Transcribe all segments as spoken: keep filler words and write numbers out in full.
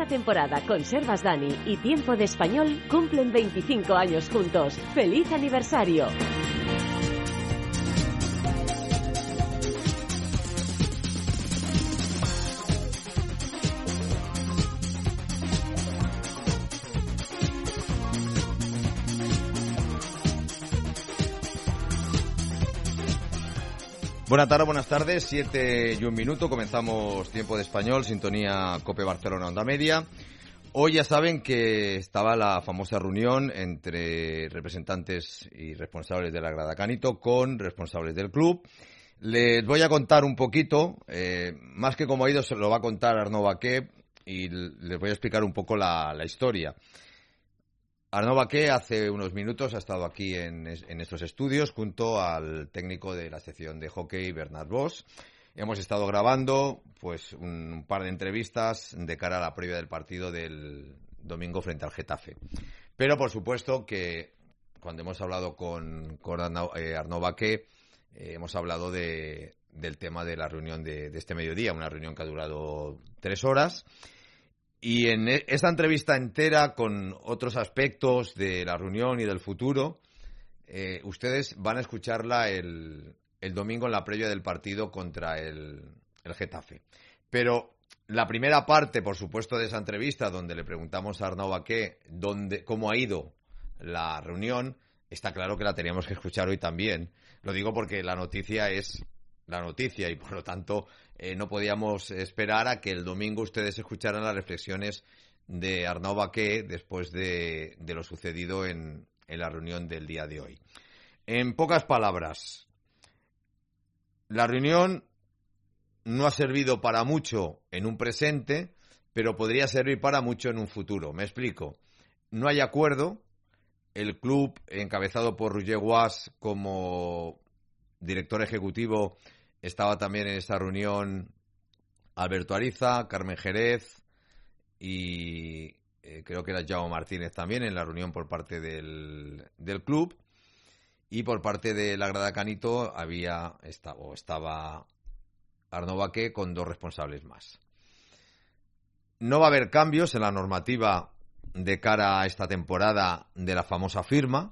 Esta temporada Conservas Dani y Tiempo de Español cumplen veinticinco años juntos. ¡Feliz aniversario! Buenas tardes, buenas tardes, siete y un minuto, comenzamos Tiempo de Español, sintonía COPE Barcelona Onda Media. Hoy ya saben que estaba la famosa reunión entre representantes y responsables de la Grada Canito con responsables del club. Les voy a contar un poquito, eh, más que cómo ha ido, se lo va a contar Arnaud Baqué y les voy a explicar un poco la, la historia. Arnaud Baqué hace unos minutos ha estado aquí en, en estos estudios junto al técnico de la sección de hockey, Bernard Bosch. Hemos estado grabando pues un par de entrevistas de cara a la previa del partido del domingo frente al Getafe. Pero por supuesto que cuando hemos hablado con, con Arnaud, eh, Arnaud Baqué, eh, hemos hablado de, del tema de la reunión de, de este mediodía, una reunión que ha durado tres horas. Y en esta entrevista entera, con otros aspectos de la reunión y del futuro, eh, ustedes van a escucharla el, el domingo en la previa del partido contra el, el Getafe. Pero la primera parte, por supuesto, de esa entrevista, donde le preguntamos a Arnaud Baqué dónde, cómo ha ido la reunión, está claro que la teníamos que escuchar hoy también. Lo digo porque la noticia es la noticia y, por lo tanto, eh, no podíamos esperar a que el domingo ustedes escucharan las reflexiones de Arnaud Baqué después de, de lo sucedido en, en la reunión del día de hoy. En pocas palabras, la reunión no ha servido para mucho en un presente, pero podría servir para mucho en un futuro. Me explico. No hay acuerdo. El club, encabezado por Roger Guas como director ejecutivo, estaba también en esta reunión Alberto Ariza, Carmen Jerez y eh, creo que era Jaume Martínez también en la reunión por parte del, del club. Y por parte de la Grada Canito había esta, o estaba Arnaud Baqué con dos responsables más. No va a haber cambios en la normativa de cara a esta temporada de la famosa firma.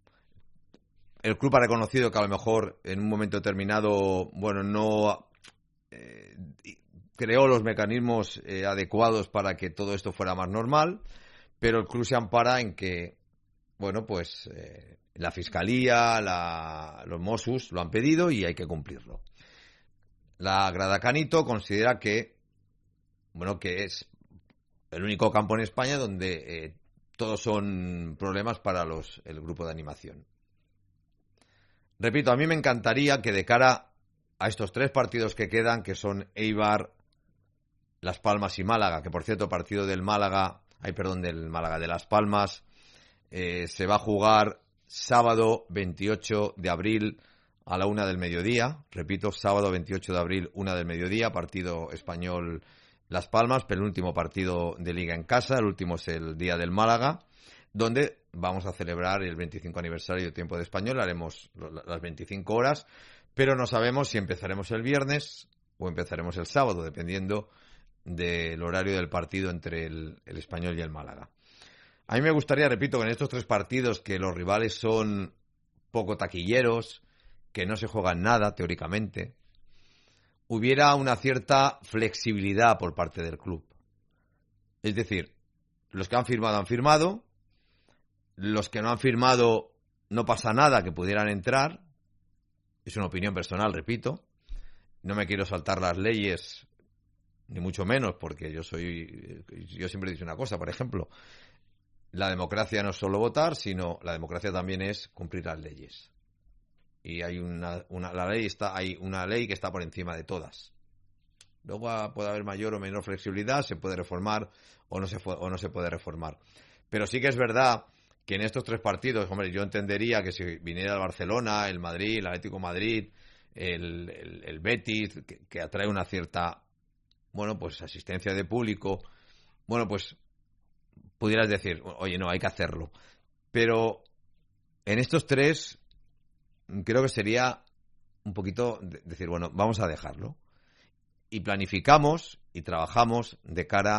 El club ha reconocido que a lo mejor en un momento determinado, bueno, no eh, creó los mecanismos eh, adecuados para que todo esto fuera más normal, pero el club se ampara en que, bueno, pues eh, la Fiscalía, la, los Mossos lo han pedido y hay que cumplirlo. La Grada Canito considera que, bueno, que es el único campo en España donde eh, todos son problemas para los el grupo de animación. Repito, a mí me encantaría que de cara a estos tres partidos que quedan, que son Eibar, Las Palmas y Málaga, que por cierto, partido del Málaga, ay, perdón, del Málaga, de Las Palmas, eh, se va a jugar sábado veintiocho de abril a la una del mediodía. Repito, sábado veintiocho de abril, una del mediodía, partido español Las Palmas, penúltimo partido de Liga en casa, el último es el día del Málaga, donde vamos a celebrar el veinticinco aniversario de Tiempo de Español, haremos las veinticinco horas, pero no sabemos si empezaremos el viernes o empezaremos el sábado, dependiendo del horario del partido entre el, el Español y el Málaga. A mí me gustaría, repito, que en estos tres partidos, que los rivales son poco taquilleros, que no se juegan nada, teóricamente, hubiera una cierta flexibilidad por parte del club. Es decir, los que han firmado han firmado, los que no han firmado no pasa nada que pudieran entrar, es una opinión personal, repito, no me quiero saltar las leyes, ni mucho menos, porque yo soy, yo siempre he dicho una cosa, por ejemplo, la democracia no es solo votar, sino la democracia también es cumplir las leyes. Y hay una, una la ley está hay una ley que está por encima de todas. Luego puede haber mayor o menor flexibilidad, se puede reformar o no se o no se puede reformar. Pero sí que es verdad que en estos tres partidos, hombre, yo entendería que si viniera el Barcelona, el Madrid, el Atlético de Madrid, el, el, el Betis, que, que atrae una cierta, bueno, pues asistencia de público, bueno, pues pudieras decir, oye, no, hay que hacerlo. Pero en estos tres creo que sería un poquito decir, bueno, vamos a dejarlo. Y planificamos y trabajamos de cara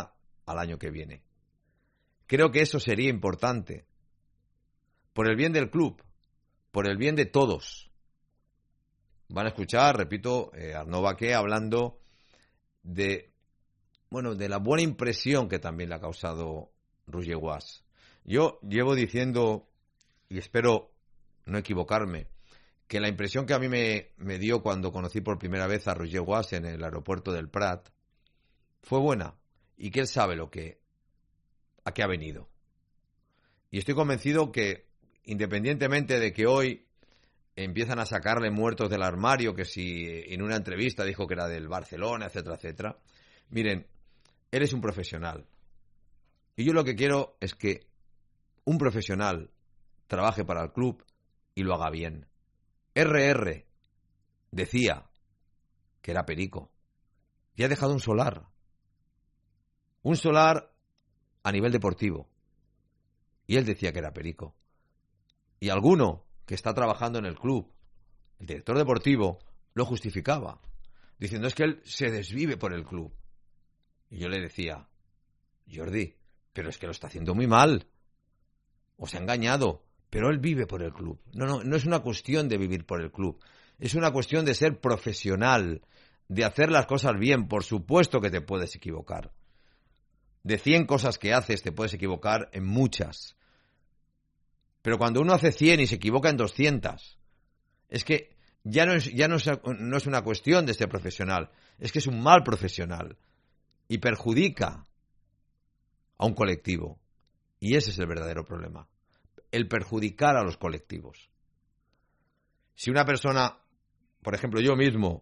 al año que viene. Creo que eso sería importante. Por el bien del club, por el bien de todos. Van a escuchar, repito, eh, Arnaud Vaqué hablando de, bueno, de la buena impresión que también le ha causado Roger Guas. Yo llevo diciendo, y espero no equivocarme, que la impresión que a mí me, me dio cuando conocí por primera vez a Roger Guas en el aeropuerto del Prat fue buena, y que él sabe lo que, a qué ha venido. Y estoy convencido que, independientemente de que hoy empiezan a sacarle muertos del armario, que si en una entrevista dijo que era del Barcelona, etcétera, etcétera, miren, él es un profesional. Y yo lo que quiero es que un profesional trabaje para el club y lo haga bien. erre erre decía que era perico y ha dejado un solar. Un solar a nivel deportivo. Y él decía que era perico. Y alguno que está trabajando en el club, el director deportivo, lo justificaba, diciendo es que él se desvive por el club. Y yo le decía, Jordi, pero es que lo está haciendo muy mal. Os ha engañado, pero él vive por el club. No, no, no es una cuestión de vivir por el club. Es una cuestión de ser profesional, de hacer las cosas bien. Por supuesto que te puedes equivocar. De cien cosas que haces te puedes equivocar en muchas. Pero cuando uno hace cien y se equivoca en doscientas, es que ya no es, ya no es, no es una cuestión de ser profesional, es que es un mal profesional y perjudica a un colectivo. Y ese es el verdadero problema, el perjudicar a los colectivos. Si una persona, por ejemplo, yo mismo,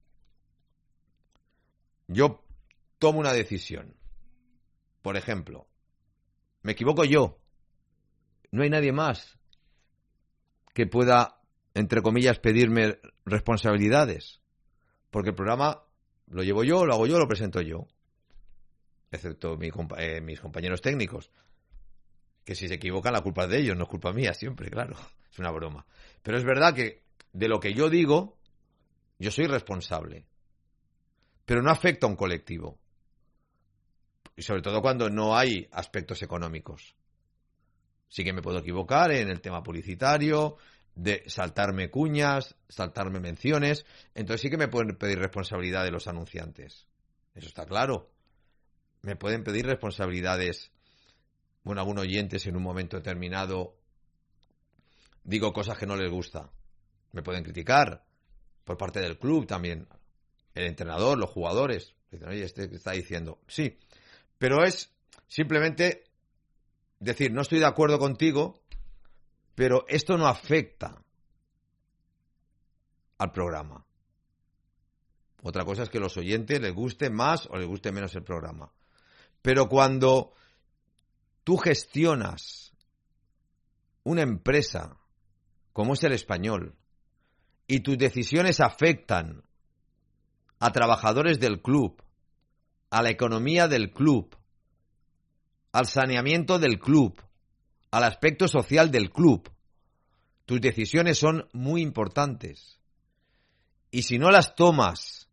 yo tomo una decisión, por ejemplo, me equivoco yo, no hay nadie más que pueda, entre comillas, pedirme responsabilidades, porque el programa lo llevo yo, lo hago yo, lo presento yo, excepto mi, eh, mis compañeros técnicos, que si se equivocan la culpa es de ellos, no es culpa mía siempre, claro, es una broma. Pero es verdad que de lo que yo digo, yo soy responsable, pero no afecta a un colectivo, y sobre todo cuando no hay aspectos económicos. Sí que me puedo equivocar en el tema publicitario, de saltarme cuñas, saltarme menciones. Entonces sí que me pueden pedir responsabilidad de los anunciantes. Eso está claro. Me pueden pedir responsabilidades. Bueno, algún oyente en un momento determinado digo cosas que no les gusta. Me pueden criticar. Por parte del club también. El entrenador, los jugadores. Dicen, oye, este está diciendo. Sí, pero es simplemente decir, no estoy de acuerdo contigo, pero esto no afecta al programa. Otra cosa es que a los oyentes les guste más o les guste menos el programa. Pero cuando tú gestionas una empresa como es El Español y tus decisiones afectan a trabajadores del club, a la economía del club, al saneamiento del club, al aspecto social del club, tus decisiones son muy importantes. Y si no las tomas,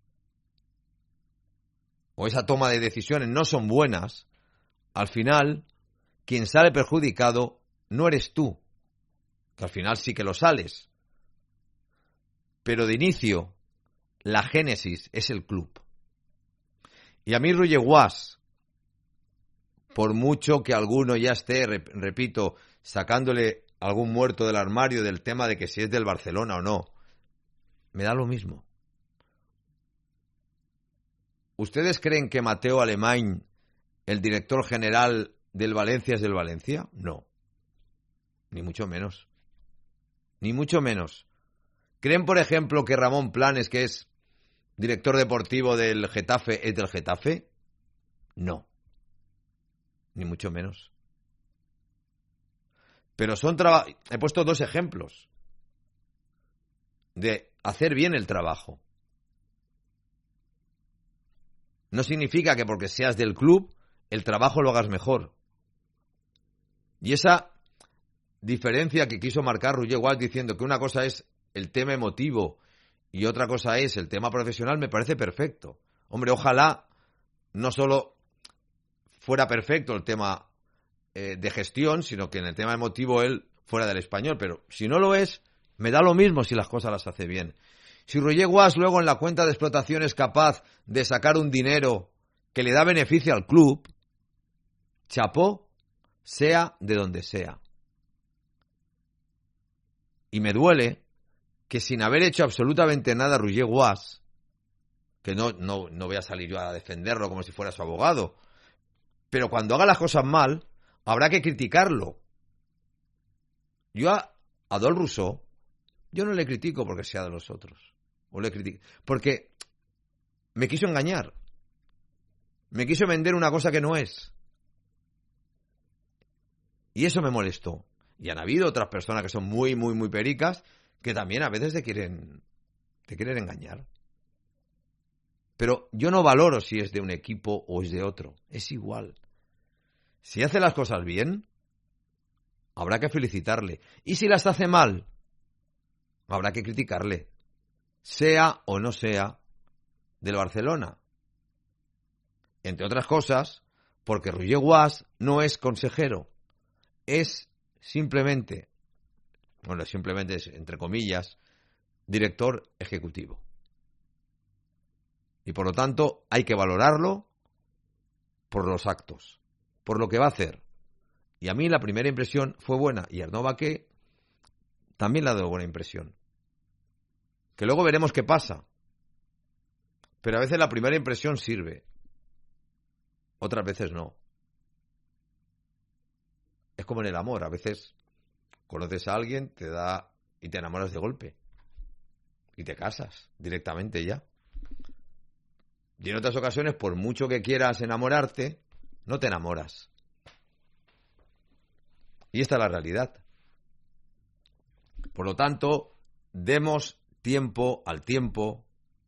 o esa toma de decisiones no son buenas, al final, quien sale perjudicado no eres tú, que al final sí que lo sales. Pero de inicio, la génesis es el club. Y a mí Roger Guas, por mucho que alguno ya esté, repito, sacándole algún muerto del armario del tema de que si es del Barcelona o no, me da lo mismo. ¿Ustedes creen que Mateo Alemany, el director general del Valencia, es del Valencia? No. Ni mucho menos. Ni mucho menos. ¿Creen, por ejemplo, que Ramón Planes, que es director deportivo del Getafe, es del Getafe? No. Ni mucho menos. Pero son traba- he puesto dos ejemplos de hacer bien el trabajo. No significa que porque seas del club el trabajo lo hagas mejor. Y esa diferencia que quiso marcar Roger Guas diciendo que una cosa es el tema emotivo y otra cosa es el tema profesional me parece perfecto. Hombre, ojalá no solo fuera perfecto el tema eh, de gestión, sino que en el tema emotivo él fuera del Español. Pero si no lo es, me da lo mismo si las cosas las hace bien. Si Roger Guas luego en la cuenta de explotación es capaz de sacar un dinero que le da beneficio al club, chapó, sea de donde sea. Y me duele que sin haber hecho absolutamente nada Roger Guas, que no, no, no voy a salir yo a defenderlo como si fuera su abogado, pero cuando haga las cosas mal, habrá que criticarlo. Yo a Adolphe Rousseau, yo no le critico porque sea de los otros. O le critico, porque me quiso engañar. Me quiso vender una cosa que no es. Y eso me molestó. Y han habido otras personas que son muy, muy, muy pericas que también a veces te quieren, te quieren engañar. Pero yo no valoro si es de un equipo o es de otro. Es igual. Si hace las cosas bien, habrá que felicitarle. Y si las hace mal, habrá que criticarle. Sea o no sea del Barcelona. Entre otras cosas, porque Roger Guas no es consejero. Es simplemente, bueno, simplemente es, entre comillas, director ejecutivo. Y por lo tanto hay que valorarlo por los actos, por lo que va a hacer. Y a mí la primera impresión fue buena, y Arnaud Vaqué también le ha dado buena impresión. Que luego veremos qué pasa. Pero a veces la primera impresión sirve, otras veces no. Es como en el amor, a veces conoces a alguien, te da y te enamoras de golpe. Y te casas directamente ya. Y en otras ocasiones, por mucho que quieras enamorarte, no te enamoras. Y esta es la realidad. Por lo tanto, demos tiempo al tiempo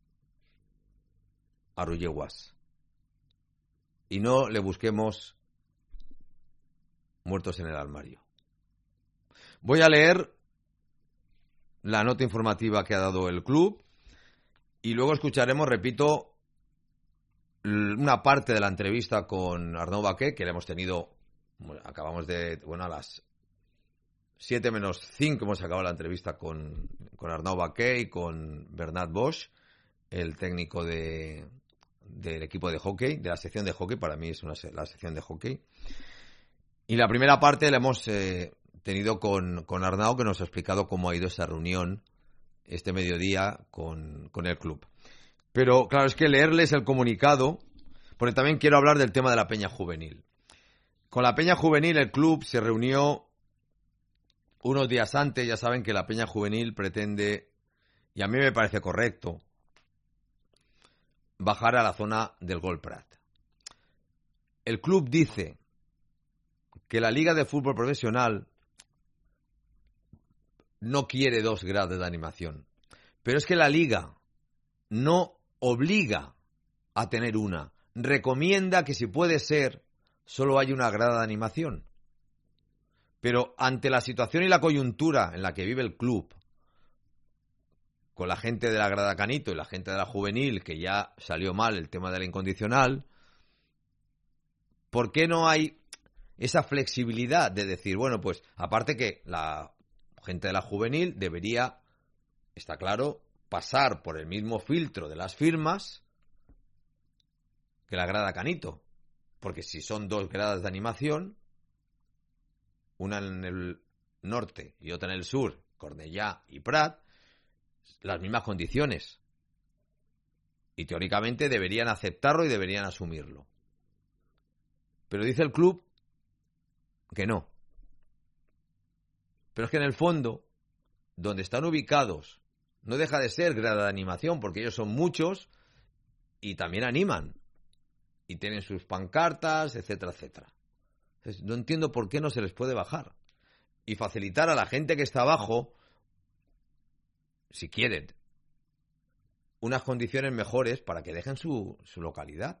a Roger Guas. Y no le busquemos muertos en el armario. Voy a leer la nota informativa que ha dado el club y luego escucharemos, repito, una parte de la entrevista con Arnaud Vaqué, que le hemos tenido, bueno, acabamos de, bueno, a las siete menos cinco hemos acabado la entrevista con, con Arnaud Vaqué y con Bernat Bosch, el técnico de, del equipo de hockey, de la sección de hockey, para mí es una, la sección de hockey. Y la primera parte la hemos eh, tenido con, con Arnaud, que nos ha explicado cómo ha ido esa reunión este mediodía con, con el club. Pero claro, es que leerles el comunicado, porque también quiero hablar del tema de la Peña Juvenil. Con la Peña Juvenil el club se reunió unos días antes. Ya saben que la Peña Juvenil pretende, y a mí me parece correcto, bajar a la zona del Gol Prat. El club dice que la Liga de Fútbol Profesional no quiere dos gradas de animación. Pero es que la Liga no obliga a tener una. Recomienda que si puede ser, solo haya una grada de animación. Pero ante la situación y la coyuntura en la que vive el club, con la gente de la grada Canito y la gente de la juvenil, que ya salió mal el tema de la incondicional, ¿por qué no hay esa flexibilidad de decir, bueno, pues aparte que la gente de la juvenil debería, está claro, pasar por el mismo filtro de las firmas que la grada Canito? Porque si son dos gradas de animación, una en el norte y otra en el sur, Cornellá y Prat, las mismas condiciones. Y teóricamente deberían aceptarlo y deberían asumirlo. Pero dice el club que no. Pero es que en el fondo, donde están ubicados, no deja de ser grada de animación, porque ellos son muchos y también animan. Y tienen sus pancartas, etcétera, etcétera. Entonces, no entiendo por qué no se les puede bajar. Y facilitar a la gente que está abajo, si quieren, unas condiciones mejores para que dejen su, su localidad.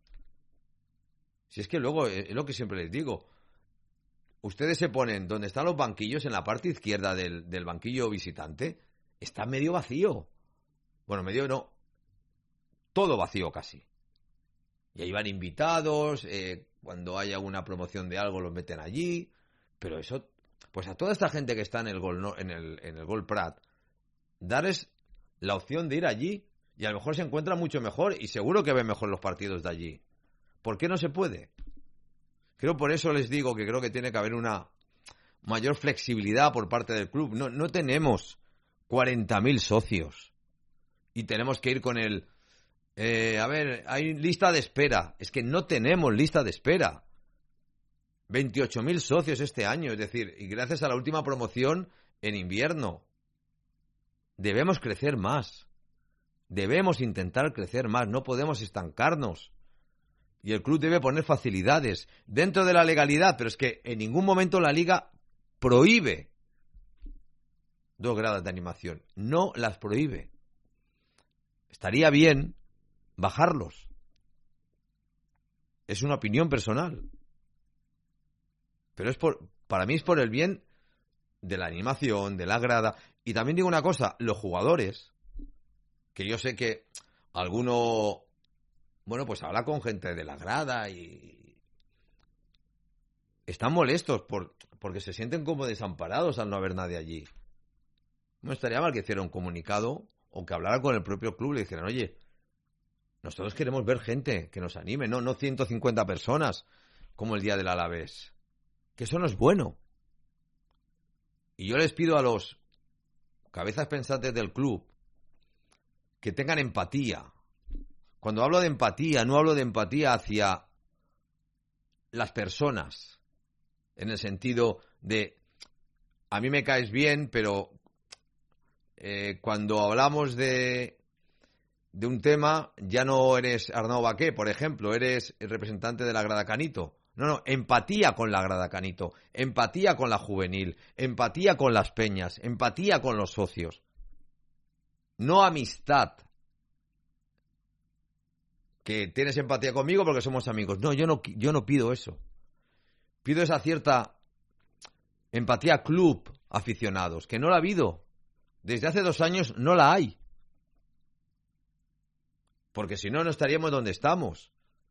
Si es que luego, es lo que siempre les digo, ustedes se ponen donde están los banquillos, en la parte izquierda del, del banquillo visitante, está medio vacío. Bueno, medio no, todo vacío casi. Y ahí van invitados, eh, cuando hay alguna promoción de algo los meten allí, pero eso, pues a toda esta gente que está en el Gol, no, en el, en el Gol Prat, darles la opción de ir allí y a lo mejor se encuentra mucho mejor y seguro que ven mejor los partidos de allí. ¿Por qué no se puede? Creo por eso les digo que creo que tiene que haber una mayor flexibilidad por parte del club. No, no tenemos cuarenta mil socios y tenemos que ir con el... Eh, a ver, hay lista de espera. Es que no tenemos lista de espera. veintiocho mil socios este año, es decir, y gracias a la última promoción en invierno. Debemos crecer más. Debemos intentar crecer más. No podemos estancarnos. Y el club debe poner facilidades dentro de la legalidad, pero es que en ningún momento la liga prohíbe dos gradas de animación. No las prohíbe. Estaría bien bajarlos. Es una opinión personal. Pero es por, para mí es por el bien de la animación, de la grada. Y también digo una cosa, los jugadores, que yo sé que alguno, bueno, pues habla con gente de la grada y están molestos por, porque se sienten como desamparados al no haber nadie allí. No estaría mal que hiciera un comunicado o que hablara con el propio club y le dijeran, oye, nosotros queremos ver gente que nos anime, no, no ciento cincuenta personas como el día del Alavés. Que eso no es bueno. Y yo les pido a los cabezas pensantes del club que tengan empatía. Cuando hablo de empatía, no hablo de empatía hacia las personas, en el sentido de a mí me caes bien, pero eh, cuando hablamos de, de un tema ya no eres Arnau Baqué, por ejemplo, eres el representante de la Grada Canito. No, no, empatía con la Grada Canito, empatía con la juvenil, empatía con las peñas, empatía con los socios. No amistad. Que tienes empatía conmigo porque somos amigos. No, yo no, yo no pido eso. Pido esa cierta empatía club aficionados, que no la ha habido. Desde hace dos años no la hay. Porque si no, no estaríamos donde estamos.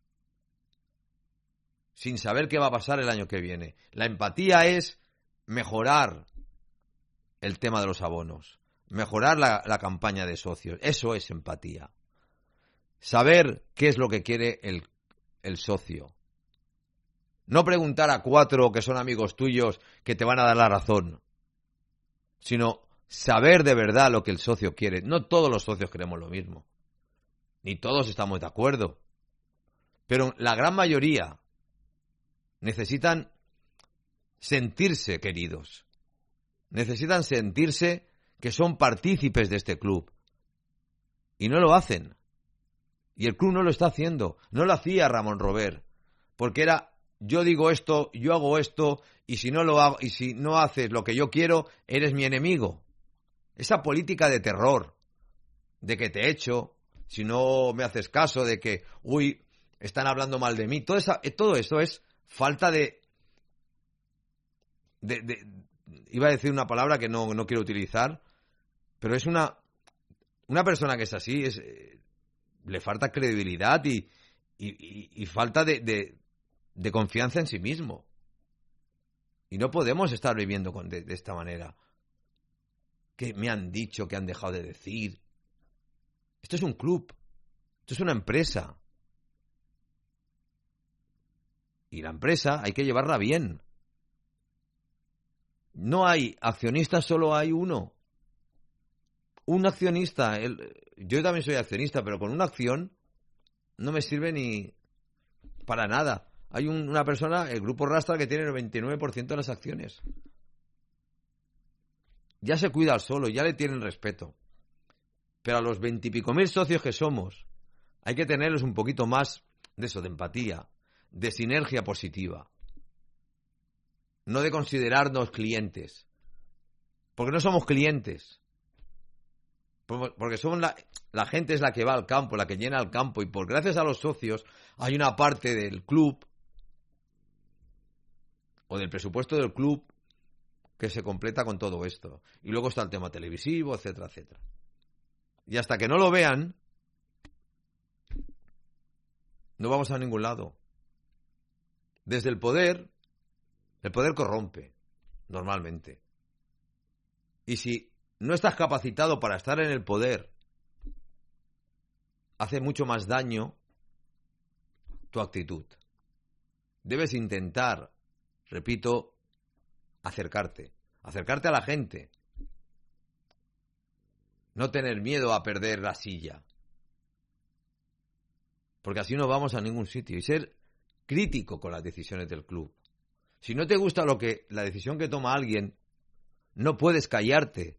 Sin saber qué va a pasar el año que viene. La empatía es mejorar el tema de los abonos, mejorar la, la campaña de socios. Eso es empatía. Saber qué es lo que quiere el, el socio. No preguntar a cuatro que son amigos tuyos que te van a dar la razón, sino saber de verdad lo que el socio quiere. No todos los socios queremos lo mismo, ni todos estamos de acuerdo, pero la gran mayoría necesitan sentirse queridos, necesitan sentirse que son partícipes de este club, y no lo hacen. Y el club no lo está haciendo. No lo hacía Ramón Robert, porque era yo digo esto, yo hago esto, y si no lo hago, y si no haces lo que yo quiero, eres mi enemigo. Esa política de terror, de que te echo, si no me haces caso, de que, uy, están hablando mal de mí, todo, esa, todo esto es falta de, de, de... Iba a decir una palabra que no, no quiero utilizar, pero es una... Una persona que es así, es... le falta credibilidad y, y, y, y falta de, de, de confianza en sí mismo. Y no podemos estar viviendo con, de, de esta manera. Que me han dicho, que han dejado de decir. Esto es un club. Esto es una empresa. Y la empresa hay que llevarla bien. No hay accionistas, solo hay uno. Un accionista, el, yo también soy accionista, pero con una acción no me sirve ni para nada. Hay un, una persona, el Grupo Rastra, que tiene el veintinueve por ciento de las acciones. Ya se cuida al solo, ya le tienen respeto. Pero a los veintipico mil socios que somos, hay que tenerles un poquito más de eso, de empatía, de sinergia positiva. No de considerarnos clientes. Porque no somos clientes. Porque somos la, la gente es la que va al campo, la que llena el campo, y por gracias a los socios hay una parte del club o del presupuesto del club que se completa con todo esto. Y luego está el tema televisivo, etcétera, etcétera. Y hasta que no lo vean, no vamos a ningún lado. Desde el poder, el poder corrompe, normalmente. Y si no estás capacitado para estar en el poder, hace mucho más daño tu actitud. Debes intentar, repito, acercarte, acercarte a la gente. No tener miedo a perder la silla. Porque así no vamos a ningún sitio. Y ser crítico con las decisiones del club. Si no te gusta lo que la decisión que toma alguien, no puedes callarte.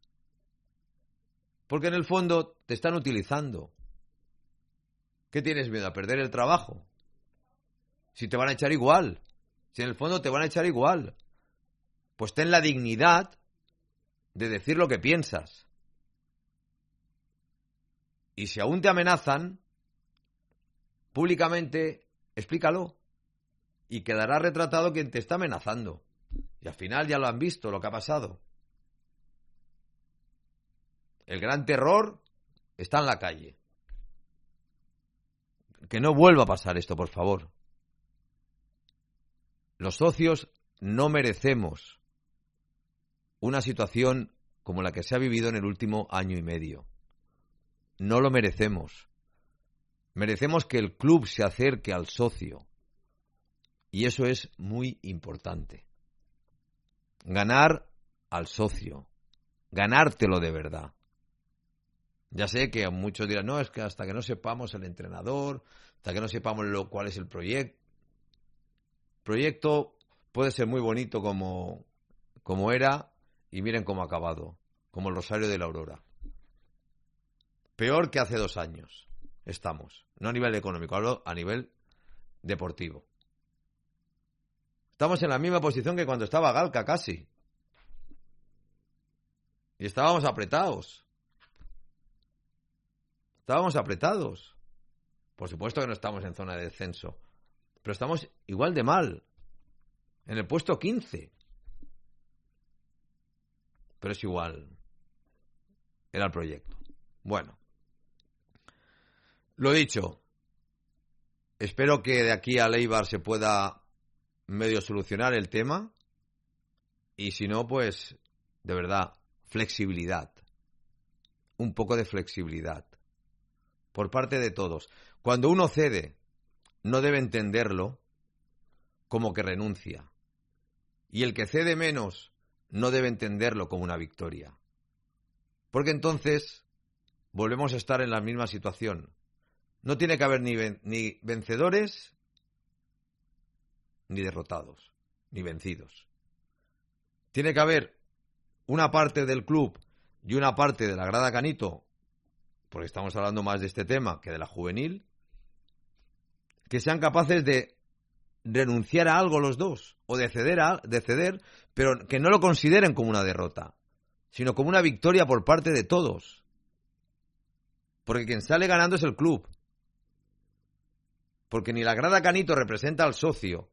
Porque en el fondo te están utilizando. ¿Qué tienes miedo? ¿A perder el trabajo? Si te van a echar igual. Si en el fondo te van a echar igual. Pues ten la dignidad de decir lo que piensas. Y si aún te amenazan, públicamente, explícalo. Y quedará retratado quien te está amenazando. Y al final ya lo han visto, lo que ha pasado. El gran terror está en la calle. Que no vuelva a pasar esto, por favor. Los socios no merecemos una situación como la que se ha vivido en el último año y medio. No lo merecemos. Merecemos que el club se acerque al socio. Y eso es muy importante. Ganar al socio. Ganártelo de verdad. Ya sé que muchos dirán, no, es que hasta que no sepamos el entrenador, hasta que no sepamos lo, cuál es el proyecto. El proyecto puede ser muy bonito como, como era, y miren cómo ha acabado, como el Rosario de la Aurora. Peor que hace dos años estamos, no a nivel económico, hablo a nivel deportivo. Estamos en la misma posición que cuando estaba Galca casi. Y estábamos apretados. Estábamos apretados. Por supuesto que no estamos en zona de descenso. Pero estamos igual de mal. En el puesto quince. Pero es igual. Era el proyecto. Bueno. Lo dicho. Espero que de aquí a Eibar se pueda medio solucionar el tema. Y si no, pues, de verdad, flexibilidad. Un poco de flexibilidad. Por parte de todos. Cuando uno cede, no debe entenderlo como que renuncia. Y el que cede menos, no debe entenderlo como una victoria. Porque entonces volvemos a estar en la misma situación. No tiene que haber ni, ven- ni vencedores, ni derrotados, ni vencidos. Tiene que haber una parte del club y una parte de la grada Canito, porque estamos hablando más de este tema que de la juvenil, que sean capaces de renunciar a algo los dos, o de ceder, a, de ceder, pero que no lo consideren como una derrota, sino como una victoria por parte de todos. Porque quien sale ganando es el club. Porque ni la grada Canito representa al socio,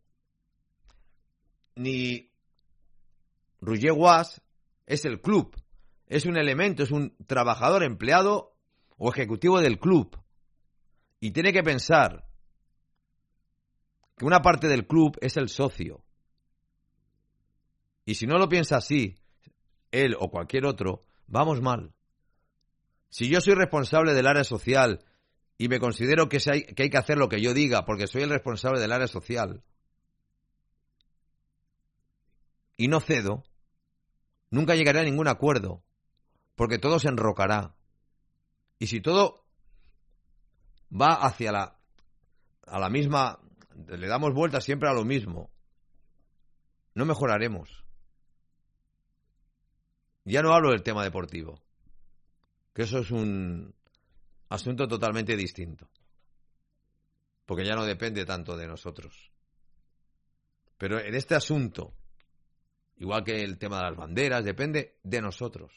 ni Roger Guas es el club. Es un elemento, es un trabajador empleado o ejecutivo del club. Y tiene que pensar que una parte del club es el socio. Y si no lo piensa así, él o cualquier otro, vamos mal. Si yo soy responsable del área social y me considero que hay que, hay que hacer lo que yo diga porque soy el responsable del área social y no cedo, nunca llegaré a ningún acuerdo porque todo se enrocará. Y si todo va hacia la, a la misma, le damos vueltas siempre a lo mismo, no mejoraremos. Ya no hablo del tema deportivo, que eso es un asunto totalmente distinto, porque ya no depende tanto de nosotros. Pero en este asunto, igual que el tema de las banderas, depende de nosotros,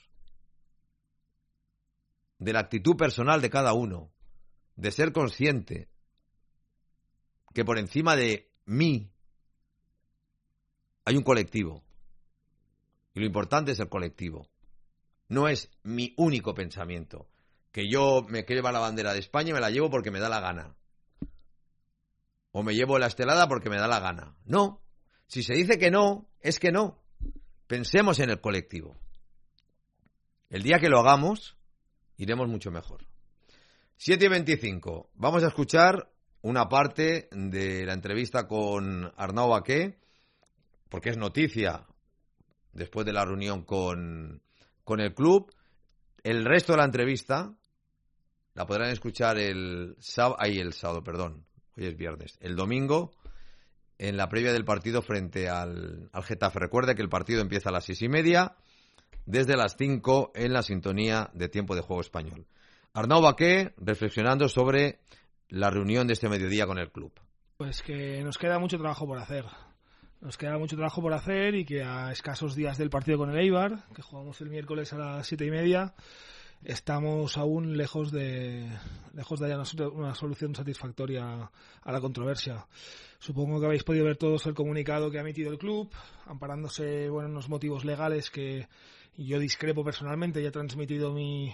de la actitud personal de cada uno, de ser consciente que por encima de mí hay un colectivo. Y lo importante es el colectivo. No es mi único pensamiento. Que yo me quiero llevar la bandera de España y me la llevo porque me da la gana. o me llevo la estelada porque me da la gana. No, si se dice que no, es que no. Pensemos en el colectivo. El día que lo hagamos, iremos mucho mejor. siete y veinticinco. Vamos a escuchar una parte de la entrevista con Arnau Baqué, porque es noticia después de la reunión con, con el club. El resto de la entrevista la podrán escuchar el sábado, ahí el sábado, perdón, hoy es viernes, el domingo, en la previa del partido frente al, al Getafe. Recuerde que el partido empieza a las seis y media, desde las cinco en la sintonía de Tiempo de Juego Español. Arnau Baqué reflexionando sobre la reunión de este mediodía con el club. Pues que nos queda mucho trabajo por hacer. Nos queda mucho trabajo por hacer y que a escasos días del partido con el Eibar, que jugamos el miércoles a las siete y media, estamos aún lejos de lejos de hallar una solución satisfactoria a la controversia. Supongo que habéis podido ver todos el comunicado que ha emitido el club, amparándose bueno, en unos motivos legales que yo discrepo personalmente y he transmitido mi,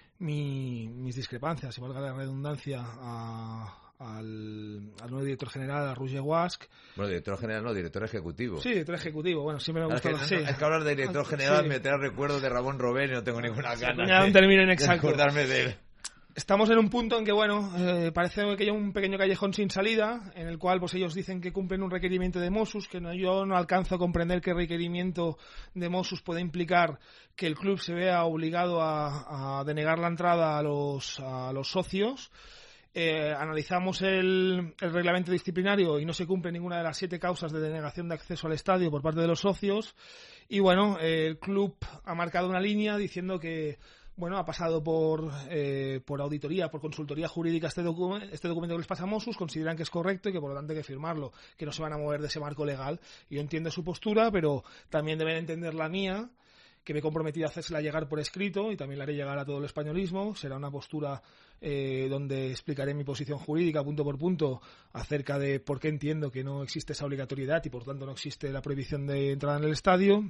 mi, mis discrepancias, si valga la redundancia, a... Al, al nuevo director general, a Roger Wask. Bueno, director general no, director ejecutivo. Sí, director ejecutivo. Bueno, siempre me gusta. Es que, sí. no, es que hablar de director general sí. me trae recuerdos de Ramón Robert y no tengo ninguna gana de, un término inexacto. de acordarme de él. Estamos en un punto en que, bueno, eh, parece que hay un pequeño callejón sin salida, en el cual pues ellos dicen que cumplen un requerimiento de Mossos, que no, yo no alcanzo a comprender qué requerimiento de Mossos puede implicar que el club se vea obligado a, a denegar la entrada a los, a los socios. Eh, analizamos el, el reglamento disciplinario y no se cumple ninguna de las siete causas de denegación de acceso al estadio por parte de los socios y bueno, eh, el club ha marcado una línea diciendo que bueno, ha pasado por eh, por auditoría, por consultoría jurídica este, docu- este documento que les pasa a Mossos, consideran que es correcto y que por lo tanto hay que firmarlo, que no se van a mover de ese marco legal. Yo entiendo su postura, pero también deben entender la mía, que me he comprometido a hacérsela llegar por escrito y también la haré llegar a todo el españolismo. Será una postura eh, donde explicaré mi posición jurídica punto por punto acerca de por qué entiendo que no existe esa obligatoriedad y por tanto no existe la prohibición de entrada en el estadio.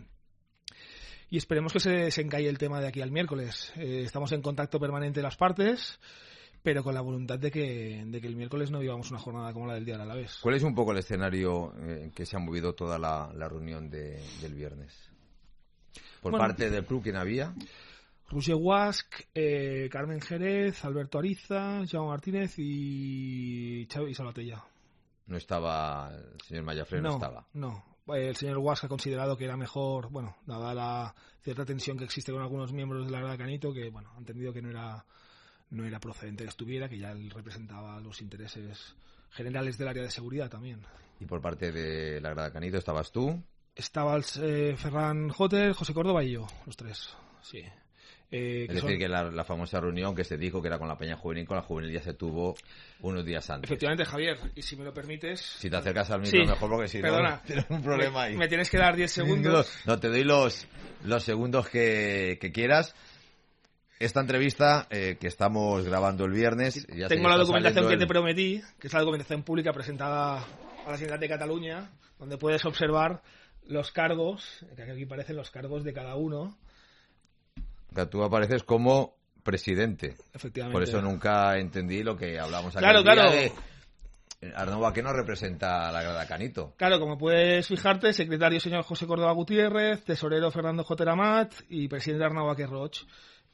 Y esperemos que se desencalle el tema de aquí al miércoles. Eh, estamos en contacto permanente las partes, pero con la voluntad de que, de que el miércoles no vivamos una jornada como la del día del Alavés. ¿Cuál es un poco el escenario en que se ha movido toda la, la reunión de, del viernes? Por bueno, parte del club, ¿quién había? Roger Wask, eh, Carmen Jerez, Alberto Ariza, Jaume Martínez y Xavi Sabatella. ¿No estaba el señor Mallafré? No, no estaba. No, el señor Wask ha considerado que era mejor, bueno, dada la cierta tensión que existe con algunos miembros de la Grada Canito, que bueno, ha entendido que no era, no era procedente que estuviera, que ya él representaba los intereses generales del área de seguridad también. ¿Y por parte de la Grada Canito estabas tú? Estaba el, eh, Ferran Joter, José Córdoba y yo, los tres, sí. Eh, es decir, son... que la, la famosa reunión que se dijo que era con la Peña Juvenil, con la Juvenil ya se tuvo unos días antes. Efectivamente, Javier, y si me lo permites... Si te acercas al micro sí, mejor, porque si perdona, no tienes un problema me, ahí. Me tienes que dar diez segundos. No, te doy los, los segundos que, que quieras. Esta entrevista eh, que estamos grabando el viernes... Ya tengo la documentación que el... te prometí, que es la documentación pública presentada a la Generalitat de Cataluña, donde puedes observar los cargos, que aquí aparecen los cargos de cada uno. Tú apareces como presidente. Efectivamente. Por eso nunca entendí lo que hablamos aquí. Claro, claro. De... Arnau Baqué no representa a la Grada Canito. Claro, como puedes fijarte, secretario señor José Córdoba Gutiérrez, tesorero Fernando Joter Amat y presidente Arnau Baqué Roig.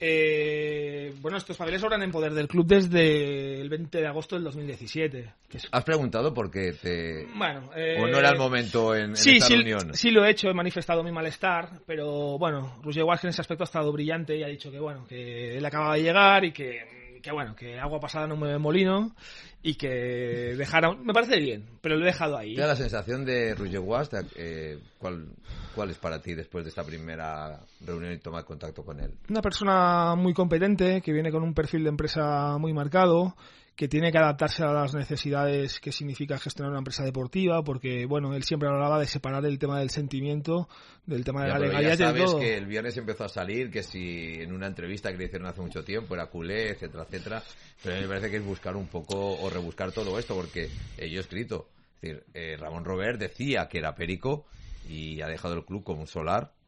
Eh, bueno, estos papeles obran en poder del club desde el veinte de agosto del dos mil diecisiete. Que es... ¿Has preguntado por qué te...? Bueno, eh... ¿O no era el momento en, en sí, esta sí, reunión? Sí lo he hecho, he manifestado mi malestar, pero bueno, Roger Wask en ese aspecto ha estado brillante y ha dicho que bueno, que él acababa de llegar y que, que bueno, que agua pasada no mueve molino y que dejara... Me parece bien, pero lo he dejado ahí. ¿Te da la sensación de Roger Wask? Eh, ¿cuál, ¿Cuál es para ti después de esta primera reunión y tomar contacto con él? Una persona muy competente, que viene con un perfil de empresa muy marcado, que tiene que adaptarse a las necesidades que significa gestionar una empresa deportiva, porque bueno, él siempre hablaba de separar el tema del sentimiento del tema de ya, la legalidad. Ya sabes todo. Que el viernes empezó a salir, que si en una entrevista que le hicieron hace mucho tiempo era culé, etcétera, etcétera, pero a mí me parece que es buscar un poco o rebuscar todo esto, porque eh, yo he escrito, es decir, eh, Ramón Robert decía que era perico y ha dejado el club como un solar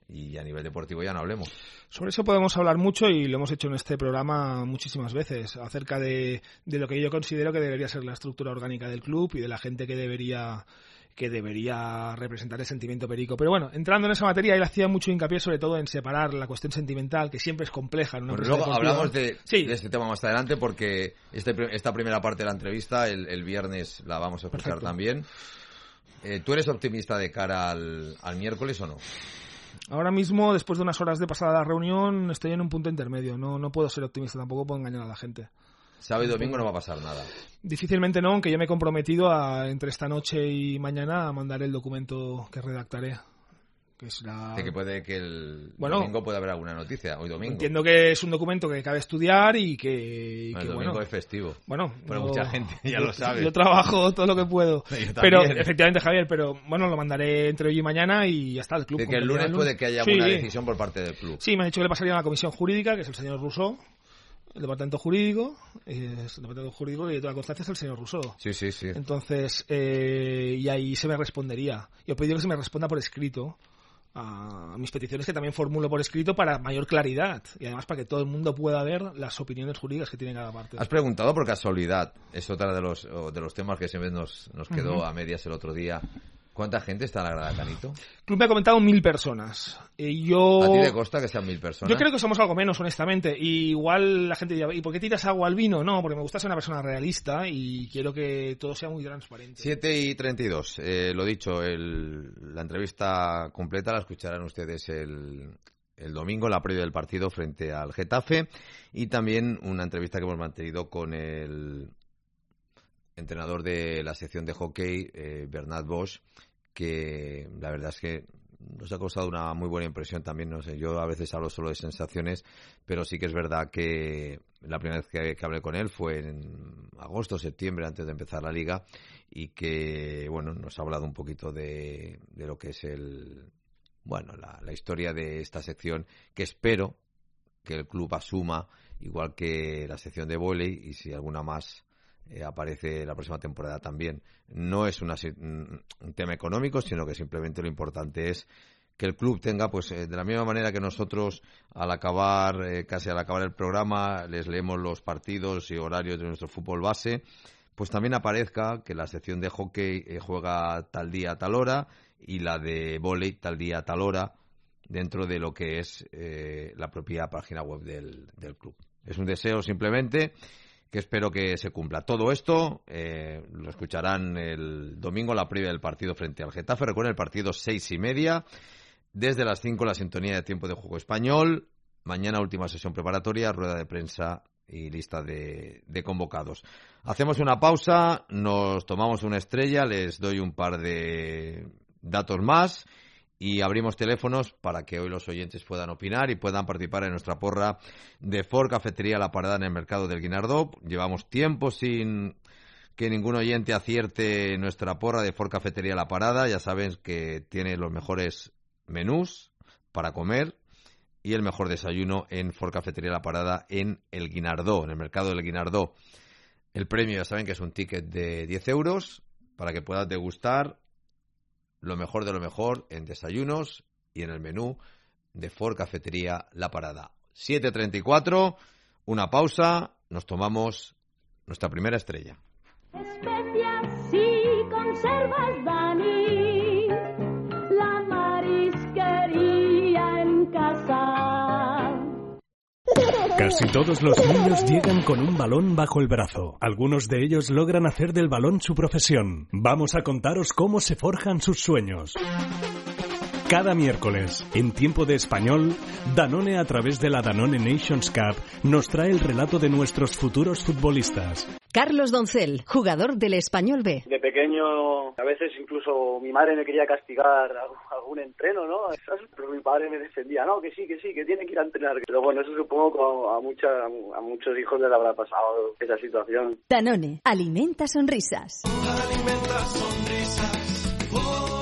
y a nivel deportivo ya no hablemos. Sobre eso podemos hablar mucho y lo hemos hecho en este programa muchísimas veces, acerca de, de lo que yo considero que debería ser la estructura orgánica del club y de la gente que debería que debería representar el sentimiento perico. Pero bueno, entrando en esa materia, él hacía mucho hincapié sobre todo en separar la cuestión sentimental, que siempre es compleja en una bueno, empresa luego deportiva. hablamos de, sí. de este tema más adelante, porque este, esta primera parte de la entrevista el, el viernes la vamos a escuchar Perfecto. también. Eh, ¿Tú eres optimista de cara al, al miércoles o no? Ahora mismo, después de unas horas de pasada la reunión, estoy en un punto intermedio. No, no puedo ser optimista, tampoco puedo engañar a la gente. Sábado y domingo no va a pasar nada. Difícilmente no, aunque yo me he comprometido a, entre esta noche y mañana, a mandar el documento que redactaré. Que es la... De que puede que el bueno, domingo pueda haber alguna noticia, hoy domingo. Entiendo que es un documento que cabe estudiar y que... Y bueno, que el domingo bueno, es festivo. Bueno, pero yo, mucha gente ya yo, lo sabe. Yo trabajo todo lo que puedo. Pero también. efectivamente, Javier, pero bueno, lo mandaré entre hoy y mañana y ya está, el club. De que el lunes puede que haya sí. alguna decisión por parte del club. Sí, me han dicho que le pasaría a la comisión jurídica, que es el señor Rousseau. El departamento jurídico, eh, el departamento jurídico y de toda constancia es el señor Rousseau. Sí, sí, sí. Entonces, eh, y ahí se me respondería. Yo he pedido que se me responda por escrito a mis peticiones, que también formulo por escrito para mayor claridad y además para que todo el mundo pueda ver las opiniones jurídicas que tiene cada parte. Has preguntado por casualidad, es otra de los de los temas que siempre nos, nos quedó uh-huh. a medias el otro día. ¿Cuánta gente está en la grada, Canito? El club me ha comentado mil personas. Y yo... ¿A ti te consta que sean mil personas? Yo creo que somos algo menos, honestamente. Y igual la gente dirá, ¿y por qué tiras agua al vino? No, porque me gusta ser una persona realista y quiero que todo sea muy transparente. siete y treinta y dos. Eh, lo dicho, el, la entrevista completa la escucharán ustedes el, el domingo, la previa del partido frente al Getafe. Y también una entrevista que hemos mantenido con el entrenador de la sección de hockey, eh, Bernat Bosch, que la verdad es que nos ha causado una muy buena impresión también. No sé, yo a veces hablo solo de sensaciones, pero sí que es verdad que la primera vez que, que hablé con él fue en agosto, septiembre, antes de empezar la liga, y que, bueno, nos ha hablado un poquito de, de lo que es el, bueno, la, la historia de esta sección, que espero que el club asuma, igual que la sección de vóley, y si alguna más Eh, aparece la próxima temporada también. No es una, un tema económico, sino que simplemente lo importante es que el club tenga, pues eh, de la misma manera que nosotros al acabar, eh, casi al acabar el programa, les leemos los partidos y horarios de nuestro fútbol base, pues también aparezca que la sección de hockey eh, juega tal día a tal hora y la de vóley tal día a tal hora dentro de lo que es eh, la propia página web del, del club. Es un deseo simplemente que espero que se cumpla. Todo esto eh, lo escucharán el domingo, la previa del partido frente al Getafe. Recuerden, el partido seis y media, desde las cinco la sintonía de Tiempo de Juego Español. Mañana última sesión preparatoria, rueda de prensa y lista de, de convocados. Hacemos una pausa, nos tomamos una estrella, les doy un par de datos más y abrimos teléfonos para que hoy los oyentes puedan opinar y puedan participar en nuestra porra de Ford Cafetería La Parada en el mercado del Guinardó. Llevamos tiempo sin que ningún oyente acierte nuestra porra de Ford Cafetería La Parada. Ya saben que tiene los mejores menús para comer y el mejor desayuno en Ford Cafetería La Parada en el Guinardó, en el mercado del Guinardó. El premio ya saben que es un ticket de diez euros para que puedas degustar lo mejor de lo mejor en desayunos y en el menú de Ford Cafetería La Parada. siete treinta y cuatro, una pausa, nos tomamos nuestra primera estrella. Especias y conservas, Dani, la marisquería en casa. Casi todos los niños llegan con un balón bajo el brazo. Algunos de ellos logran hacer del balón su profesión. Vamos a contaros cómo se forjan sus sueños. Cada miércoles, en Tiempo de Español, Danone, a través de la Danone Nations Cup, nos trae el relato de nuestros futuros futbolistas. Carlos Doncel, jugador del Español B. De pequeño, a veces incluso mi madre me quería castigar algún entreno, ¿no? Pero mi padre me defendía, no, que sí, que sí, que tiene que ir a entrenar. Pero bueno, eso supongo que a, mucha, a muchos hijos les habrá pasado esa situación. Danone, alimenta sonrisas. Alimenta sonrisas. Oh.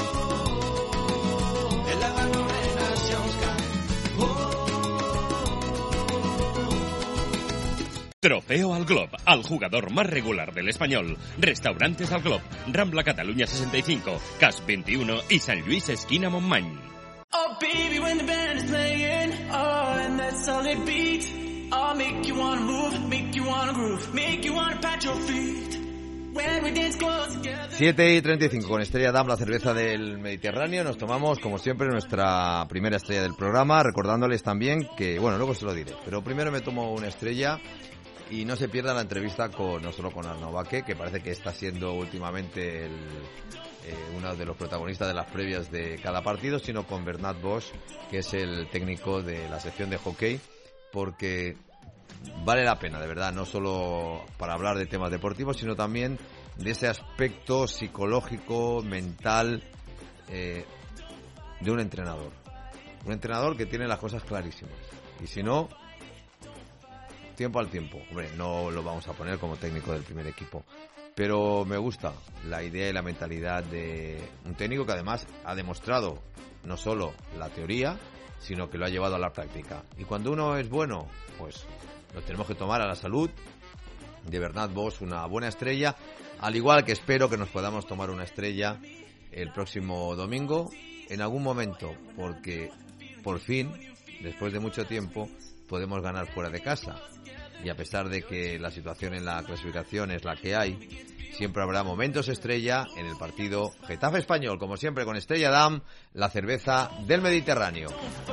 Trofeo al Glob, al jugador más regular del Español. Restaurantes al Glob, Rambla Cataluña sesenta y cinco, Cas veintiuno y San Luis esquina Montmany. Oh baby, when the band is playing, oh, and that solid beat, oh, make you wanna move, make you wanna groove, make you wanna pat your feet. When we dance close together. siete y treinta y cinco con Estrella Damm, la cerveza del Mediterráneo. Nos tomamos, como siempre, nuestra primera estrella del programa, recordándoles también que, bueno, luego se lo diré, pero primero me tomo una estrella y no se pierda la entrevista con, no solo con Arnau Baque, que parece que está siendo últimamente el, eh, uno de los protagonistas de las previas de cada partido, sino con Bernat Bosch, que es el técnico de la sección de hockey, porque vale la pena, de verdad, no solo para hablar de temas deportivos, sino también de ese aspecto psicológico, mental, eh, de un entrenador. Un entrenador que tiene las cosas clarísimas. Y si no, tiempo al tiempo. Hombre, no lo vamos a poner como técnico del primer equipo. Pero me gusta la idea y la mentalidad de un técnico que además ha demostrado no solo la teoría, sino que lo ha llevado a la práctica. Y cuando uno es bueno, pues lo tenemos que tomar a la salud de Bernat Bosch, una buena estrella, al igual que espero que nos podamos tomar una estrella el próximo domingo, en algún momento, porque por fin, después de mucho tiempo, podemos ganar fuera de casa. Y a pesar de que la situación en la clasificación es la que hay, siempre habrá momentos estrella en el partido Getafe Español, como siempre con Estrella Damm, la cerveza del Mediterráneo.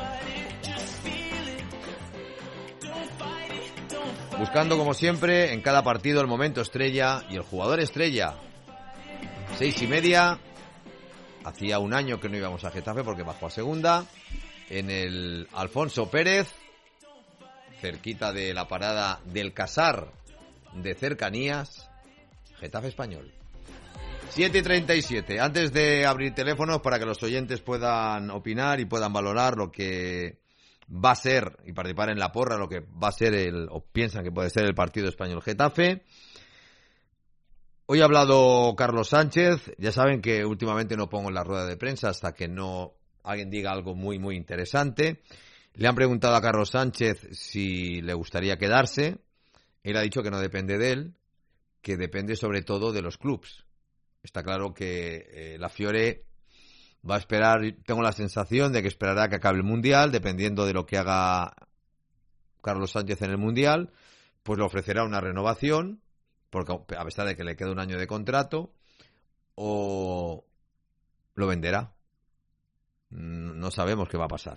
Buscando, como siempre, en cada partido el momento estrella y el jugador estrella. Seis y media. Hacía un año que no íbamos a Getafe porque bajó a segunda. En el Alfonso Pérez, cerquita de la parada del Casar de Cercanías, Getafe Español. siete y treinta y siete. Antes de abrir teléfonos para que los oyentes puedan opinar y puedan valorar lo que va a ser y participar en la porra, lo que va a ser el, o piensan que puede ser el partido Español-Getafe. Hoy ha hablado Carlos Sánchez. Ya saben que últimamente no pongo en la rueda de prensa hasta que no alguien diga algo muy muy interesante. Le han preguntado a Carlos Sánchez si le gustaría quedarse. Él ha dicho que no depende de él, que depende sobre todo de los clubs. Está claro que eh, la Fiore va a esperar, tengo la sensación de que esperará que acabe el Mundial, dependiendo de lo que haga Carlos Sánchez en el Mundial, pues le ofrecerá una renovación, porque a pesar de que le queda un año de contrato, o lo venderá. No sabemos qué va a pasar.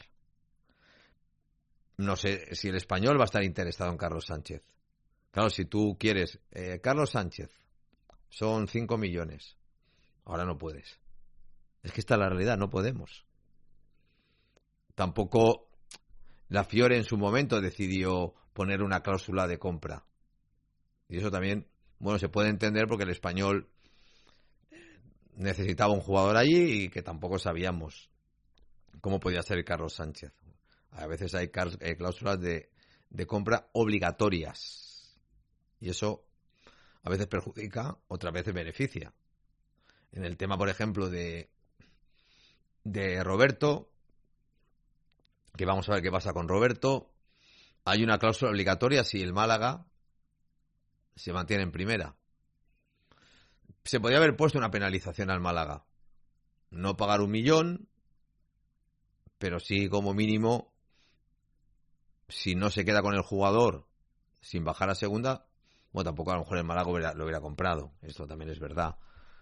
No sé si el Español va a estar interesado en Carlos Sánchez. Claro, si tú quieres, eh, Carlos Sánchez, son cinco millones. Ahora no puedes. Es que esta es la realidad, no podemos. Tampoco la Fiore en su momento decidió poner una cláusula de compra. Y eso también, bueno, se puede entender porque el Español necesitaba un jugador allí y que tampoco sabíamos cómo podía ser Carlos Sánchez. A veces hay cláusulas de, de compra obligatorias. Y eso a veces perjudica, otras veces beneficia. En el tema, por ejemplo, de, de Roberto, que vamos a ver qué pasa con Roberto, hay una cláusula obligatoria si el Málaga se mantiene en primera. Se podría haber puesto una penalización al Málaga. No pagar un millón, pero sí como mínimo, si no se queda con el jugador sin bajar a segunda, bueno, tampoco a lo mejor el Málaga hubiera, lo hubiera comprado, esto también es verdad.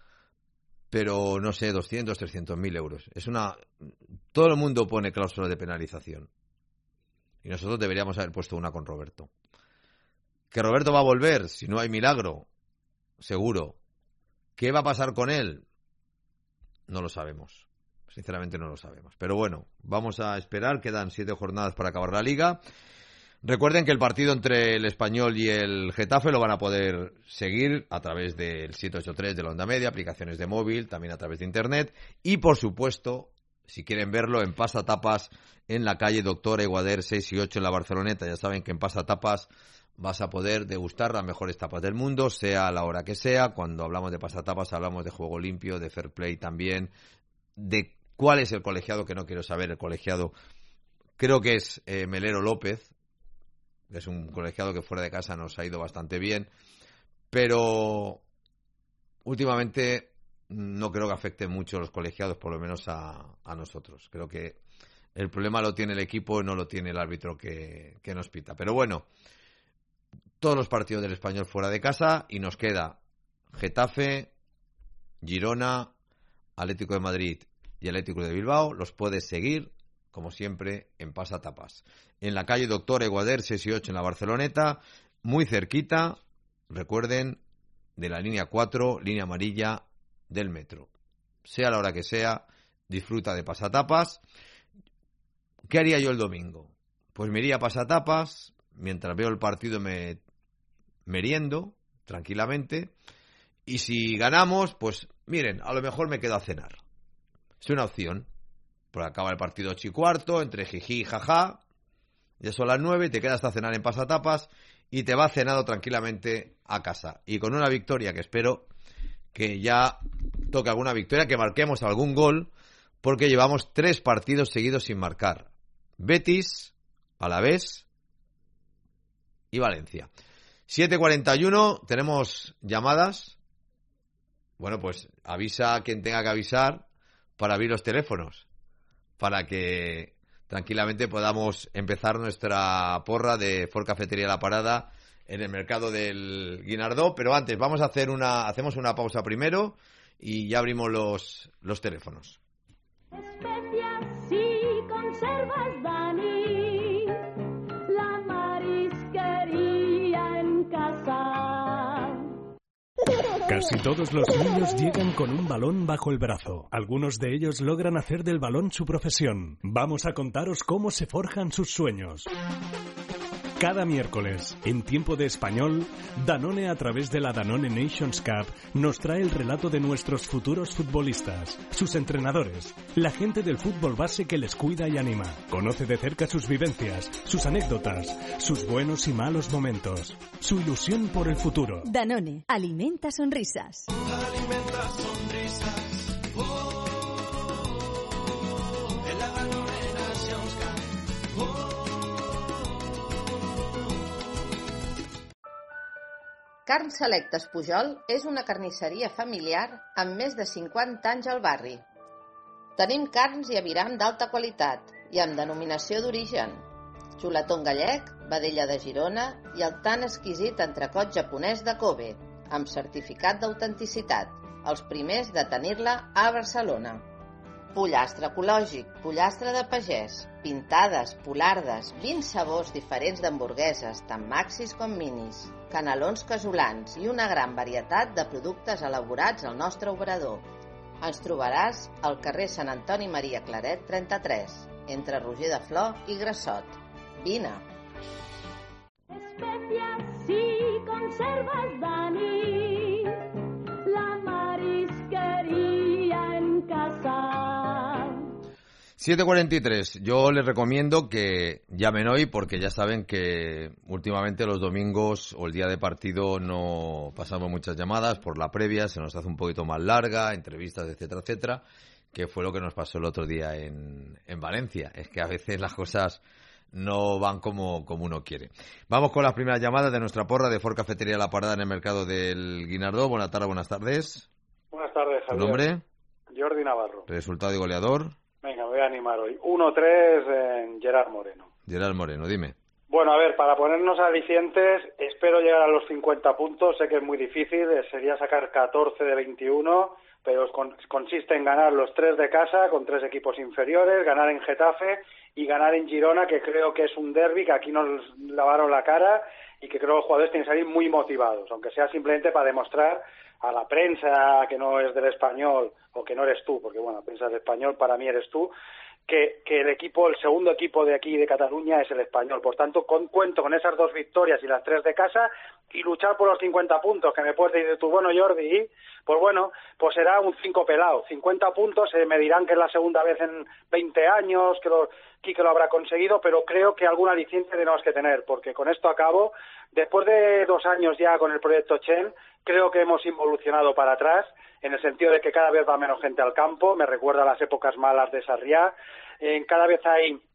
Pero no sé, doscientos, trescientos mil euros. Es una... Todo el mundo pone cláusulas de penalización. Y nosotros deberíamos haber puesto una con Roberto. ¿Que Roberto va a volver? Si no hay milagro, seguro. ¿Qué va a pasar con él? No lo sabemos. Sinceramente no lo sabemos. Pero bueno, vamos a esperar. Quedan siete jornadas para acabar la liga. Recuerden que el partido entre el Español y el Getafe lo van a poder seguir a través del siete ocho tres de la Onda Media, aplicaciones de móvil, también a través de internet. Y por supuesto, si quieren verlo, en Pasatapas, en la calle Doctor Eguader seis y ocho en la Barceloneta. Ya saben que en Pasatapas vas a poder degustar las mejores tapas del mundo, sea a la hora que sea. Cuando hablamos de Pasatapas hablamos de juego limpio, de fair play también, de cuál es el colegiado, que no quiero saber el colegiado. Creo que es eh, Melero López. Es un colegiado que fuera de casa nos ha ido bastante bien, pero últimamente no creo que afecte mucho a los colegiados, por lo menos a, a nosotros. Creo que El problema lo tiene el equipo y no lo tiene el árbitro que, que nos pita. Pero bueno, todos los partidos del Español fuera de casa y nos queda Getafe, Girona, Atlético de Madrid y Atlético de Bilbao. Los puedes seguir, como siempre, en Pasatapas. En la calle Doctor Eguader, seis y ocho en la Barceloneta, muy cerquita, recuerden, de la línea cuatro, línea amarilla del metro. Sea la hora que sea, disfruta de Pasatapas. ¿Qué haría yo el domingo? Pues me iría a Pasatapas, mientras veo el partido me meriendo tranquilamente, y si ganamos, pues miren, a lo mejor me quedo a cenar. Es una opción, porque acaba el partido ocho y cuarto, entre jiji y jaja, ya son las nueve, te quedas a cenar en Pasatapas y te vas cenado tranquilamente a casa. Y con una victoria que espero que ya toque alguna victoria, que marquemos algún gol, porque llevamos tres partidos seguidos sin marcar. Betis, Alavés y Valencia. siete cuarenta y uno, tenemos llamadas. Bueno, pues avisa a quien tenga que avisar para abrir los teléfonos, para que tranquilamente podamos empezar nuestra porra de Ford Cafetería La Parada en el mercado del Guinardó. Pero antes vamos a hacer una, hacemos una pausa primero y ya abrimos los, los teléfonos. Especias y conservas, Dani, la marisquería en casa. Casi todos los niños llegan con un balón bajo el brazo. Algunos de ellos logran hacer del balón su profesión. Vamos a contaros cómo se forjan sus sueños. Cada miércoles, en Tiempo de Español, Danone, a través de la Danone Nations Cup, nos trae el relato de nuestros futuros futbolistas, sus entrenadores, la gente del fútbol base que les cuida y anima. Conoce de cerca sus vivencias, sus anécdotas, sus buenos y malos momentos, su ilusión por el futuro. Danone, alimenta sonrisas. Alimenta sonrisas. Oh, en la Danone Nations Cup. Oh. Carns Selectes Pujol és una carnisseria familiar amb més de cinquanta anys al barri. Tenim carns i aviram d'alta qualitat i amb denominació d'origen. Xuletón gallec, vedella de Girona i el tan exquisit entrecot japonès de Kobe, amb certificat d'autenticitat, els primers de tenir-la a Barcelona. Pollastre ecològic, pollastre de pagès, pintades, polardes, vint sabors diferents d'hamburgueses, tant maxis com minis, canelons casolans i una gran varietat de productes elaborats al nostre obrador. Ens trobaràs al carrer Sant Antoni Maria Claret trenta-tres, entre Roger de Flor i Grassot. Vine! Especias y conservas, Dani, la marisquería en casa. siete cuarenta y tres. Yo les recomiendo que llamen hoy porque ya saben que últimamente los domingos o el día de partido no pasamos muchas llamadas por la previa, se nos hace un poquito más larga, entrevistas, etcétera, etcétera, que fue lo que nos pasó el otro día en, en Valencia. Es que a veces las cosas no van como, como uno quiere. Vamos con las primeras llamadas de nuestra porra de Ford Cafetería La Parada en el mercado del Guinardó. Buenas tardes, buenas tardes. Buenas tardes, Javier. ¿Tu nombre? Jordi Navarro. Resultado y goleador. Venga, me voy a animar hoy. uno tres en Gerard Moreno. Gerard Moreno, dime. Bueno, a ver, para ponernos alicientes, espero llegar a los cincuenta puntos. Sé que es muy difícil, sería sacar catorce de veintiuno, pero con, consiste en ganar los tres de casa con tres equipos inferiores, ganar en Getafe y ganar en Girona, que creo que es un derbi, que aquí nos lavaron la cara y que creo que los jugadores tienen que salir muy motivados, aunque sea simplemente para demostrar a la prensa que no es del Español, o que no eres tú, porque bueno, la prensa del Español para mí eres tú, que, que el equipo, el segundo equipo de aquí de Cataluña es el Español. Por tanto, con, cuento con esas dos victorias y las tres de casa y luchar por los cincuenta puntos, que me puedes decir tú, bueno, Jordi, pues bueno, pues será un cinco pelado. cincuenta puntos, eh, me dirán que es la segunda vez en veinte años que lo, que lo habrá conseguido, pero creo que alguna licencia tenemos que tener, porque con esto acabo. Después de dos años ya con el proyecto Chen, creo que hemos involucionado para atrás, en el sentido de que cada vez va menos gente al campo, me recuerda a las épocas malas de Sarriá, eh, cada vez hay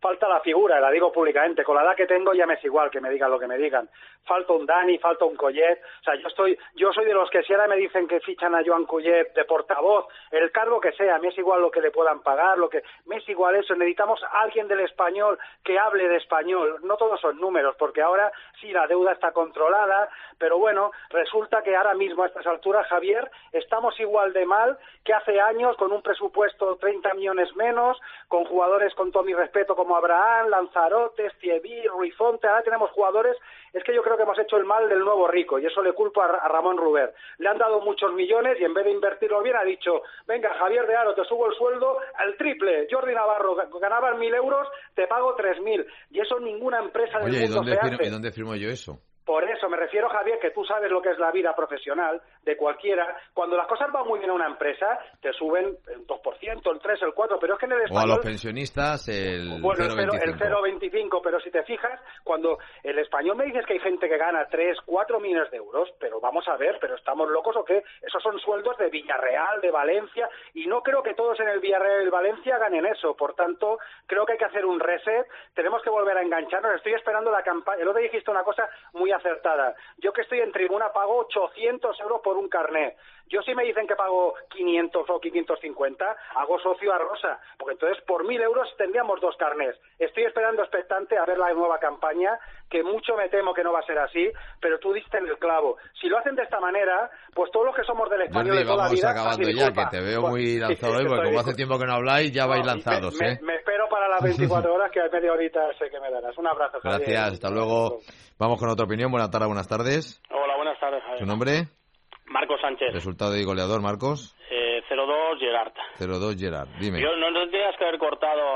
falta la figura, la digo públicamente, con la edad que tengo ya me es igual que me digan lo que me digan. Falta un Dani, falta un Collet, o sea, yo estoy, yo soy de los que si ahora me dicen que fichan a Joan Collet de portavoz, el cargo que sea, me es igual lo que le puedan pagar, lo que, me es igual eso, necesitamos a alguien del español que hable de español, no todos son números, porque ahora sí la deuda está controlada, pero bueno, resulta que ahora mismo a estas alturas, Javier, estamos igual de mal que hace años con un presupuesto treinta millones menos, con jugadores con todo mi respeto como Abraham, Lanzarote, Thierry, Ruifonte, ahora tenemos jugadores, es que yo creo que hemos hecho el mal del nuevo rico y eso le culpo a, a Ramón Ruber. Le han dado muchos millones y en vez de invertirlo bien ha dicho, venga Javier de Aro, te subo el sueldo al triple, Jordi Navarro, ganabas mil euros, te pago tres mil y eso ninguna empresa del Oye, mundo ¿y dónde, se firmo, hace. ¿y dónde firmo yo eso? Por eso me refiero, Javier, que tú sabes lo que es la vida profesional de cualquiera. Cuando las cosas van muy bien a una empresa, te suben el dos por ciento, el tres por ciento, el cuatro por ciento, pero es que en el español... O a los pensionistas el bueno, cero coma veinticinco. El cero coma veinticinco, pero si te fijas, cuando el español me dices que hay gente que gana tres, cuatro millones de euros, pero vamos a ver, ¿pero estamos locos o qué? Esos son sueldos de Villarreal, de Valencia, y no creo que todos en el Villarreal y el Valencia ganen eso. Por tanto, creo que hay que hacer un reset, tenemos que volver a engancharnos. Estoy esperando la campaña. El otro día dijiste una cosa muy acertada. Yo que estoy en tribuna pago ochocientos euros por un carnet. Yo si me dicen que pago quinientos o quinientos cincuenta, hago socio a Rosa, porque entonces por mil euros tendríamos dos carnets. Estoy esperando expectante a ver la nueva campaña, que mucho me temo que no va a ser así, pero tú diste en el clavo. Si lo hacen de esta manera, pues todos los que somos del español Jordi, de toda la vida... vamos acabando ya, que te veo muy lanzado hoy, porque como hace tiempo que no habláis, ya vais lanzados, me, ¿eh? Me, me espero para las veinticuatro horas, que a media horita sé que me darás. Un abrazo, Javier. Gracias, hasta luego. Vamos con otra opinión. Buenas tardes, buenas tardes. Hola, buenas tardes, Javier. ¿Tu nombre? Marcos Sánchez. Resultado y goleador, Marcos. Eh, cero dos, Gerard. cero dos, Gerard. Dime. Yo no, no tenías que haber cortado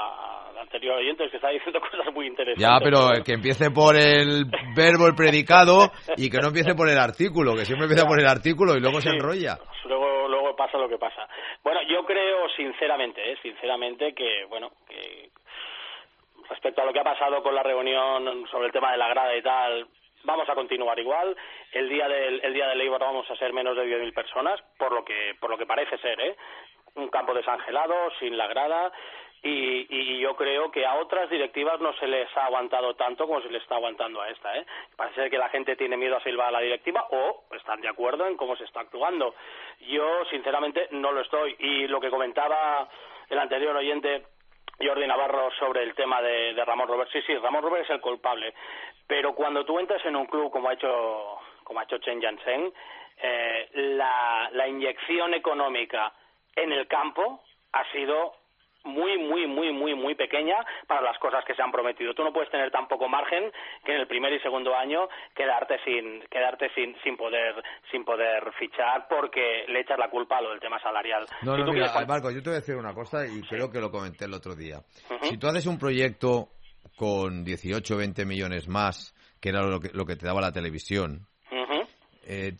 a, al anterior oyente, que está diciendo cosas muy interesantes. Ya, pero el que empiece por el verbo, el predicado, y que no empiece por el artículo, que siempre empieza por el artículo y luego sí, se enrolla. Luego, luego pasa lo que pasa. Bueno, yo creo sinceramente, ¿eh? sinceramente que, bueno, que respecto a lo que ha pasado con la reunión sobre el tema de la grada y tal, vamos a continuar igual. El día del el día del Eibar vamos a ser menos de diez mil personas, por lo que por lo que parece ser, ¿eh? Un campo desangelado, sin la grada, y, y yo creo que a otras directivas no se les ha aguantado tanto como se les está aguantando a esta, ¿eh? Parece ser que la gente tiene miedo a silbar a la directiva o están de acuerdo en cómo se está actuando. Yo, sinceramente, no lo estoy. Y lo que comentaba el anterior oyente, Jordi Navarro, sobre el tema de, de Ramón Robert, sí, sí, Ramón Robert es el culpable, pero cuando tú entras en un club como ha hecho como ha hecho Chen Jansen, eh, la, la inyección económica en el campo ha sido muy, muy, muy, muy, muy pequeña para las cosas que se han prometido. Tú no puedes tener tan poco margen que en el primer y segundo año quedarte sin quedarte sin sin poder sin poder fichar porque le echas la culpa a lo del tema salarial. No, si no, tú mira, quieres... Marco, yo te voy a decir una cosa y sí. creo que lo comenté el otro día. Uh-huh. Si tú haces un proyecto con dieciocho o veinte millones más, que era lo que, lo que te daba la televisión, uh-huh. eh,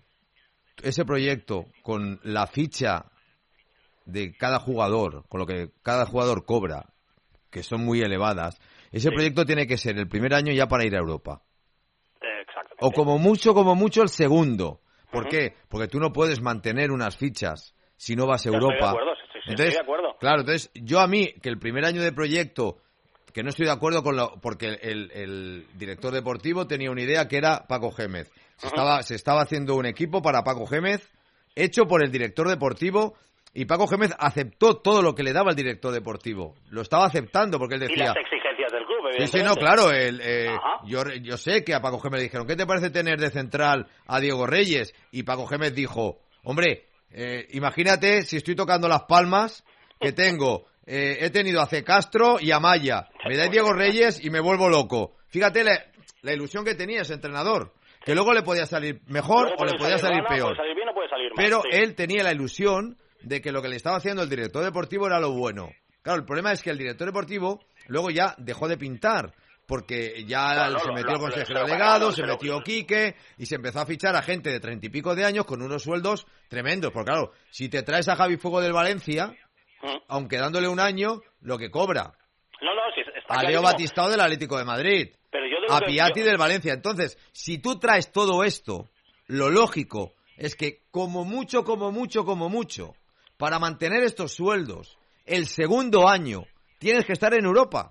ese proyecto con la ficha de cada jugador, con lo que cada jugador cobra, que son muy elevadas, ese sí. proyecto tiene que ser el primer año ya para ir a Europa. Eh, exactamente. O como mucho, como mucho el segundo. ¿Por uh-huh. qué? Porque tú no puedes mantener unas fichas si no vas a Yo Europa. Estoy de acuerdo, sí, sí, entonces, estoy de acuerdo. Claro, entonces yo a mí, que el primer año de proyecto, que no estoy de acuerdo con lo, porque el, el director deportivo tenía una idea que era Paco Gémez. Se, uh-huh. estaba, se estaba haciendo un equipo para Paco Gémez, hecho por el director deportivo. Y Paco Gémez aceptó todo lo que le daba el director deportivo. Lo estaba aceptando porque él decía... Y las exigencias del club, evidentemente. Sí, sí, no, claro. El, eh, yo, yo sé que a Paco Gémez le dijeron, ¿qué te parece tener de central a Diego Reyes? Y Paco Gémez dijo, hombre, eh, imagínate si estoy tocando las palmas que tengo... Eh, he tenido a C. Castro y a Maya. Me da Diego Reyes y me vuelvo loco. Fíjate la, la ilusión que tenía ese entrenador. Que luego le podía salir mejor o le podía salir, salir peor. Puede salir bien o puede salir mal, Pero sí. él tenía la ilusión de que lo que le estaba haciendo el director deportivo era lo bueno. Claro, el problema es que el director deportivo luego ya dejó de pintar, porque ya no, no, se metió el consejero delegado, se metió Quique y se empezó a fichar a gente de treinta y pico de años con unos sueldos tremendos. Porque claro, si te traes a Javi Fuego del Valencia, ¿Mm? aunque dándole un año, lo que cobra. No, no, sí, está a Leo Batistao del Atlético de Madrid, pero yo digo a que Piatti yo... del Valencia. Entonces, si tú traes todo esto, lo lógico es que como mucho, como mucho, como mucho, para mantener estos sueldos, el segundo año tienes que estar en Europa.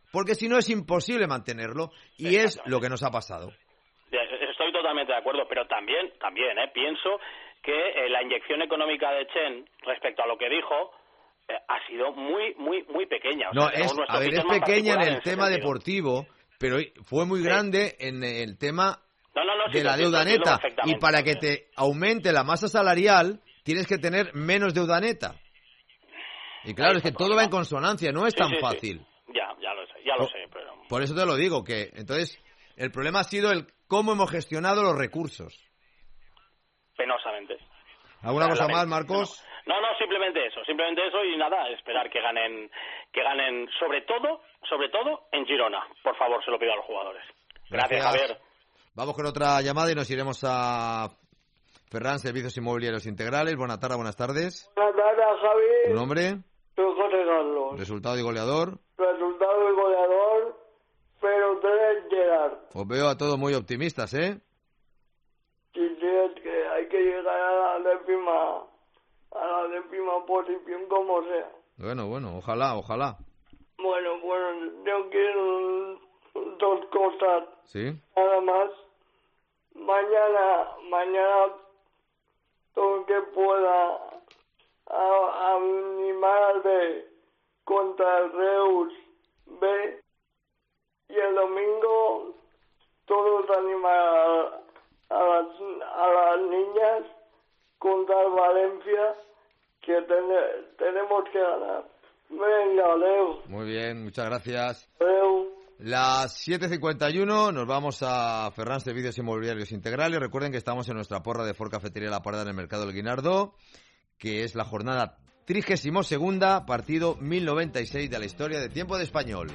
porque si no es imposible mantenerlo, y es lo que nos ha pasado. Estoy totalmente de acuerdo, pero también, también, eh, pienso que eh, la inyección económica de Chen, respecto a lo que dijo, eh, ha sido muy, muy, muy pequeña. O no, sea, es, a ver, es pequeña en el tema sentido. deportivo, pero fue muy sí. grande en el tema no, no, no, de sí, la deuda neta. Y para que también. te aumente la masa salarial, tienes que tener menos deuda neta. Y claro, es que todo va en consonancia, no es sí, tan sí, fácil. Sí. Ya, ya lo sé, ya lo por, sé, pero... Por eso te lo digo, que entonces el problema ha sido el cómo hemos gestionado los recursos. Penosamente. ¿Alguna o sea, cosa más, Marcos? No, no, simplemente eso, simplemente eso y nada, esperar que ganen, que ganen sobre todo, sobre todo en Girona. Por favor, se lo pido a los jugadores. Gracias, Gracias Javier. Vamos con otra llamada y nos iremos a Ferran, Servicios Inmobiliarios Integrales. Buenas tardes, buenas tardes. Buenas tardes, Javier. ¿Tu nombre? Soy José Carlos. ¿Resultado y goleador? Resultado y goleador, pero tres Gerard. Os veo a todos muy optimistas, ¿eh? Sí, sí, es que hay que llegar a la décima, a la décima posición como sea. Bueno, bueno, ojalá, ojalá. Bueno, bueno, yo quiero dos cosas. Sí. Nada más. Mañana, mañana, todo que pueda a, a animar al B contra el Reus B, y el domingo todos animar a, a, las, a las niñas contra el Valencia, que ten, tenemos que ganar. Venga, Leo. Muy bien, muchas gracias. Leo. Las siete cincuenta y uno, nos vamos a Ferran Servicios Inmobiliarios Integrales. Recuerden que estamos en nuestra porra de Ford Cafetería La Parada en el Mercado del Guinardó, que es la jornada trigésimo segunda, partido mil noventa y seis de la historia de Tiempo de Español.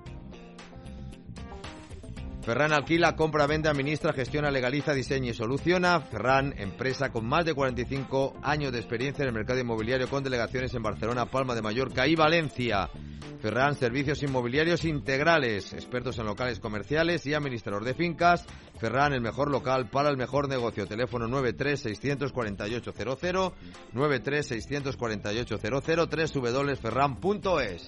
Ferran alquila, compra, vende, administra, gestiona, legaliza, diseña y soluciona. Ferran, empresa con más de cuarenta y cinco años de experiencia en el mercado inmobiliario, con delegaciones en Barcelona, Palma de Mallorca y Valencia. Ferran, Servicios Inmobiliarios Integrales, expertos en locales comerciales y administrador de fincas. Ferran, el mejor local para el mejor negocio. Teléfono nueve tres seis cuatro ocho cero cero, nueve tres seis cuatro ocho cero cero, doble u doble u doble u punto ferran punto es.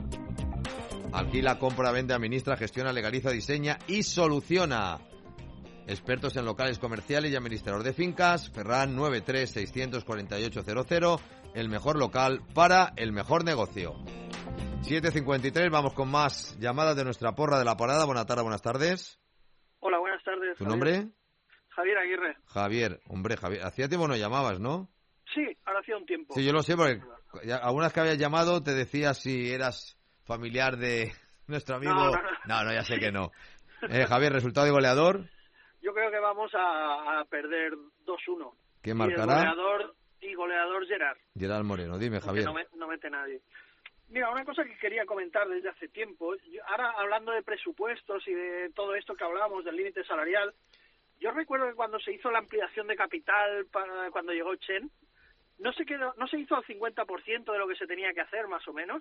Alquila, compra, vende, administra, gestiona, legaliza, diseña y soluciona. Expertos en locales comerciales y administrador de fincas. Ferran, nueve tres seis cuatro ocho cero cero, el mejor local para el mejor negocio. siete cincuenta y tres, vamos con más llamadas de nuestra porra de La Parada. Buenas tardes, buenas tardes. Hola, buenas tardes. ¿Tu Javier. nombre? Javier Aguirre. Javier, hombre, Javier. Hacía tiempo no llamabas, ¿no? Sí, ahora hacía un tiempo. Sí, yo lo sé, porque ya, algunas que habías llamado te decía si eras familiar de nuestro amigo. No, no, no. no, no ya sé que no. Eh, Javier, ¿resultado y goleador? Yo creo que vamos a, a perder dos uno. ¿Quién y marcará? El goleador, y goleador Gerard. Gerard Moreno, dime, Javier. No, me, no mete nadie. Mira, una cosa que quería comentar desde hace tiempo, yo, ahora hablando de presupuestos y de todo esto que hablábamos del límite salarial, yo recuerdo que cuando se hizo la ampliación de capital, para, cuando llegó Chen, no se quedó, no se hizo al cincuenta por ciento de lo que se tenía que hacer, más o menos.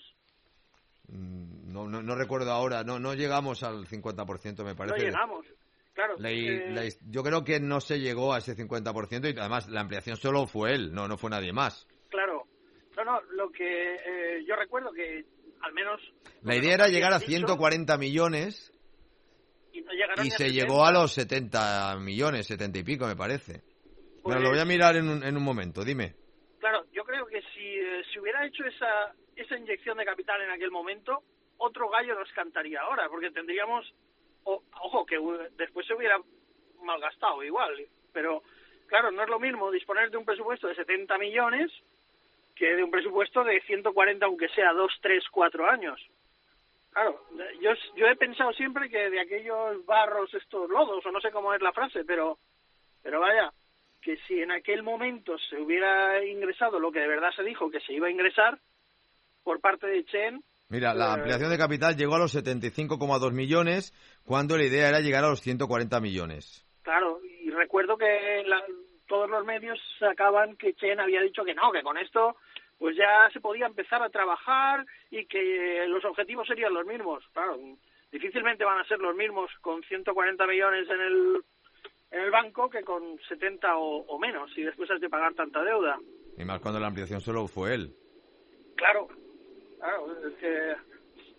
No, no, no recuerdo ahora, no no llegamos al cincuenta por ciento, me parece. No llegamos, claro. La, eh... la, yo creo que no se llegó a ese cincuenta por ciento y además la ampliación solo fue él, no no fue nadie más. Claro, no, no, lo que eh, yo recuerdo que al menos... La idea era llegar a ciento cuarenta millones y, no llegaron y se setenta. Llegó a los setenta millones, setenta y pico me parece. Pues... Bueno, lo voy a mirar en un, en un momento, dime. Claro, yo creo que si eh, se hubiera hecho esa, esa inyección de capital en aquel momento, otro gallo nos cantaría ahora, porque tendríamos, o, ojo, que después se hubiera malgastado igual, pero claro, no es lo mismo disponer de un presupuesto de setenta millones que de un presupuesto de ciento cuarenta, aunque sea dos, tres, cuatro años. Claro, yo, yo he pensado siempre que de aquellos barros, estos lodos, o no sé cómo es la frase, pero, pero vaya, que si en aquel momento se hubiera ingresado lo que de verdad se dijo que se iba a ingresar por parte de Chen... Mira, la ampliación de capital llegó a los setenta y cinco coma dos millones, cuando la idea era llegar a los ciento cuarenta millones. Claro, y recuerdo que la, todos los medios sacaban que Chen había dicho que no, que con esto pues ya se podía empezar a trabajar y que los objetivos serían los mismos. Claro, difícilmente van a ser los mismos con ciento cuarenta millones en el en el banco que con setenta o, o menos, y después has de pagar tanta deuda. Y más cuando la ampliación solo fue él. Claro, claro, es que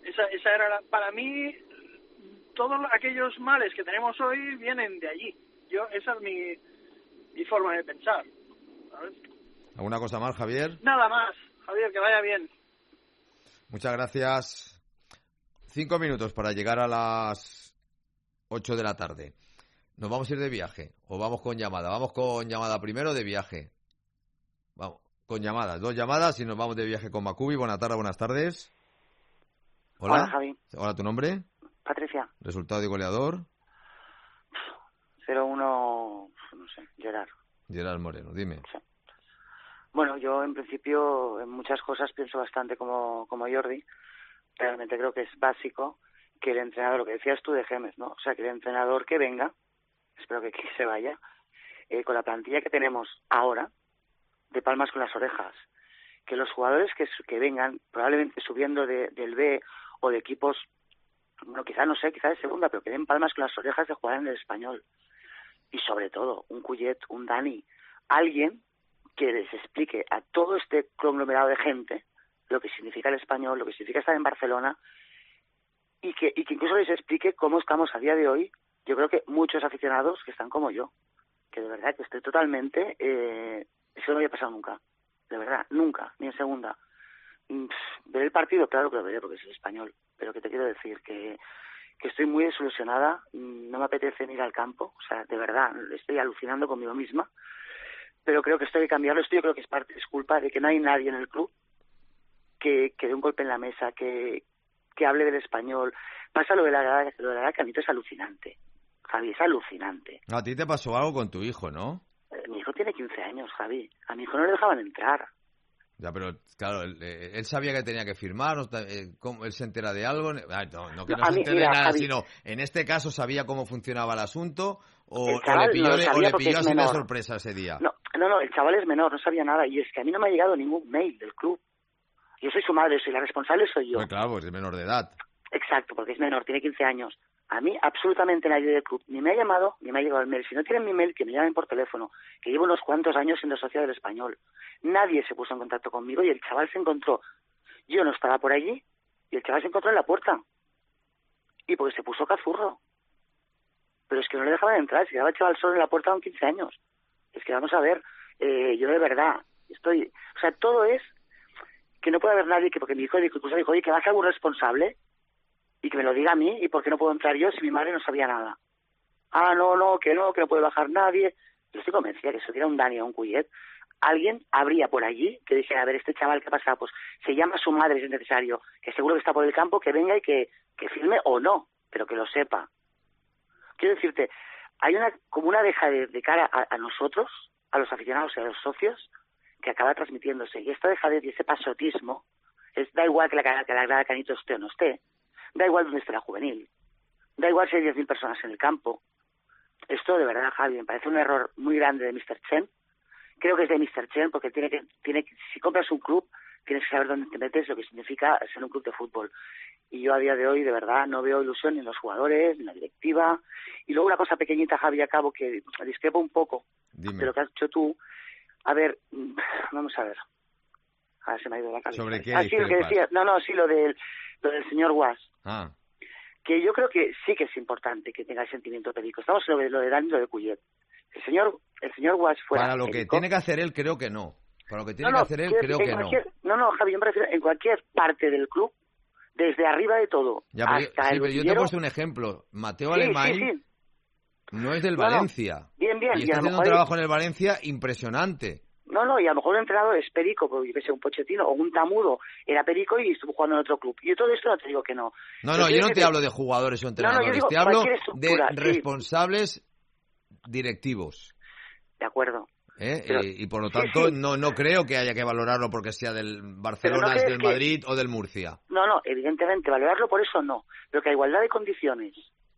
esa, esa era la, para mí, todos aquellos males que tenemos hoy vienen de allí. Yo esa es mi, mi forma de pensar, ¿sabes? ¿Alguna cosa más, Javier? Nada más, Javier, que vaya bien. Muchas gracias. Cinco minutos para llegar a las ocho de la tarde. ¿Nos vamos a ir de viaje o vamos con llamada? Vamos con llamada primero, de viaje. Vamos, con llamadas. Dos llamadas y nos vamos de viaje con Macubi. Buenas tardes, buenas tardes. Hola. Hola, Javi. Hola, ¿tu nombre? Patricia. ¿Resultado de goleador? cero uno, no sé, Gerard. Gerard Moreno, dime. Sí. Bueno, yo en principio en muchas cosas pienso bastante como, como Jordi. Realmente creo que es básico que el entrenador, lo que decías tú de Gémez, ¿no? O sea, que el entrenador que venga, espero que, que se vaya, eh, con la plantilla que tenemos ahora, de palmas con las orejas, que los jugadores que, que vengan, probablemente subiendo de, del B o de equipos, bueno, quizá no sé, quizá de segunda, pero que den palmas con las orejas de jugar en el Español. Y sobre todo, un Cuyet, un Dani, alguien que les explique a todo este conglomerado de gente lo que significa el Español, lo que significa estar en Barcelona, y que, y que incluso les explique cómo estamos a día de hoy. Yo creo que muchos aficionados que están como yo, que de verdad que estoy totalmente... Eh, eso no había pasado nunca, de verdad, nunca, ni en segunda. Ver el partido, claro que lo veré porque es el Español, pero que te quiero decir que, que estoy muy desilusionada, no me apetece ir al campo, o sea, de verdad, estoy alucinando conmigo misma, pero creo que esto hay que cambiarlo. Esto yo creo que es parte, es culpa de que no hay nadie en el club que, que dé un golpe en la mesa, que, que hable del Español. Pasa lo de la grada, lo de la grada Canito es alucinante, Javi, es alucinante. A ti te pasó algo con tu hijo, ¿no? Mi hijo tiene quince años, Javi. A mi hijo no le dejaban entrar. Ya, pero claro, él, él sabía que tenía que firmar, ¿no? ¿Cómo, él se entera de algo? Ay, no, no que no, no se mí, entere mira, de nada, Javi, sino en este caso sabía cómo funcionaba el asunto o, el chaval o le pilló, no de, o le pilló así de sorpresa ese día. No, no, no, el chaval es menor, no sabía nada. Y es que a mí no me ha llegado ningún mail del club. Yo soy su madre, soy la responsable, soy yo. Pues claro, pues es menor de edad. Exacto, porque es menor, tiene quince años. A mí absolutamente nadie del club ni me ha llamado ni me ha llegado el mail. Si no tienen mi mail, que me llamen por teléfono, que llevo unos cuantos años siendo socio del Español. Nadie se puso en contacto conmigo y el chaval se encontró. Yo no estaba por allí y el chaval se encontró en la puerta. Y porque se puso cazurro. Pero es que no le dejaban entrar, se quedaba el chaval solo en la puerta con quince años. Es que vamos a ver, eh, yo de verdad estoy... O sea, todo es que no puede haber nadie que... Porque mi hijo incluso dijo, oye, que va a ser algún responsable y que me lo diga a mí, y por qué no puedo entrar yo si mi madre no sabía nada. Ah, no, no, que no, que no puede bajar nadie. Yo estoy convencida que si hubiera un Dani o un Cuyet, alguien habría por allí que dijera, a ver, este chaval, ¿qué pasa? Pues se llama a su madre si es necesario, que seguro que está por el campo, que venga y que, que firme o no, pero que lo sepa. Quiero decirte, hay una como una deja de, de cara a, a nosotros, a los aficionados y a los socios, que acaba transmitiéndose. Y esta dejadez y ese pasotismo, es, da igual que la, que la grada Canito esté o no esté, da igual donde esté la juvenil, da igual si hay diez mil personas en el campo. Esto de verdad, Javi, me parece un error muy grande de mister Chen. Creo que es de mister Chen porque tiene que, tiene que, si compras un club, tienes que saber dónde te metes, lo que significa ser un club de fútbol. Y yo a día de hoy, de verdad, no veo ilusión ni en los jugadores, ni en la directiva. Y luego una cosa pequeñita, Javi, a cabo, que discrepo un poco Dime. de lo que has dicho tú. A ver, vamos a ver. Ahora se me ha ido la cabeza. ¿Sobre qué? Ah, sí, lo que decía. No, no, sí, lo del, lo del señor Guas. Ah. Que yo creo que sí que es importante que tenga el sentimiento perico. Estamos en lo de, lo de Dani y lo de Cuyet. El señor, el señor Guas fuera Para lo perico. que tiene que hacer él, creo que no. Para lo que tiene no, no, que hacer él, quiero creo decir, que cualquier, no. No, no, Javi, yo me refiero en cualquier parte del club, desde arriba de todo, Ya, pero hasta yo, sí, el pero yo te he utillero. puesto un ejemplo. Mateo Sí, Alemán sí, sí. no es del No, no. Valencia. Bien, bien. Y y está a lo haciendo un mejor hay- trabajo en el Valencia impresionante. No, no, y a lo mejor un entrenador es perico, porque yo que sé, un Pochettino o un Tamudo era perico y estuvo jugando en otro club. Y yo todo esto no te digo que no. No, Pero no, yo quiero no te decir- hablo de jugadores o No, no, yo entrenadores. digo te hablo cualquier de estructura, sí. responsables directivos. De acuerdo. ¿eh? Pero- y, y por lo sí, tanto, sí. no no creo que haya que valorarlo porque sea del Barcelona, crees del que- Madrid o del Murcia. No, no, evidentemente, valorarlo por eso no. Pero que a igualdad de condiciones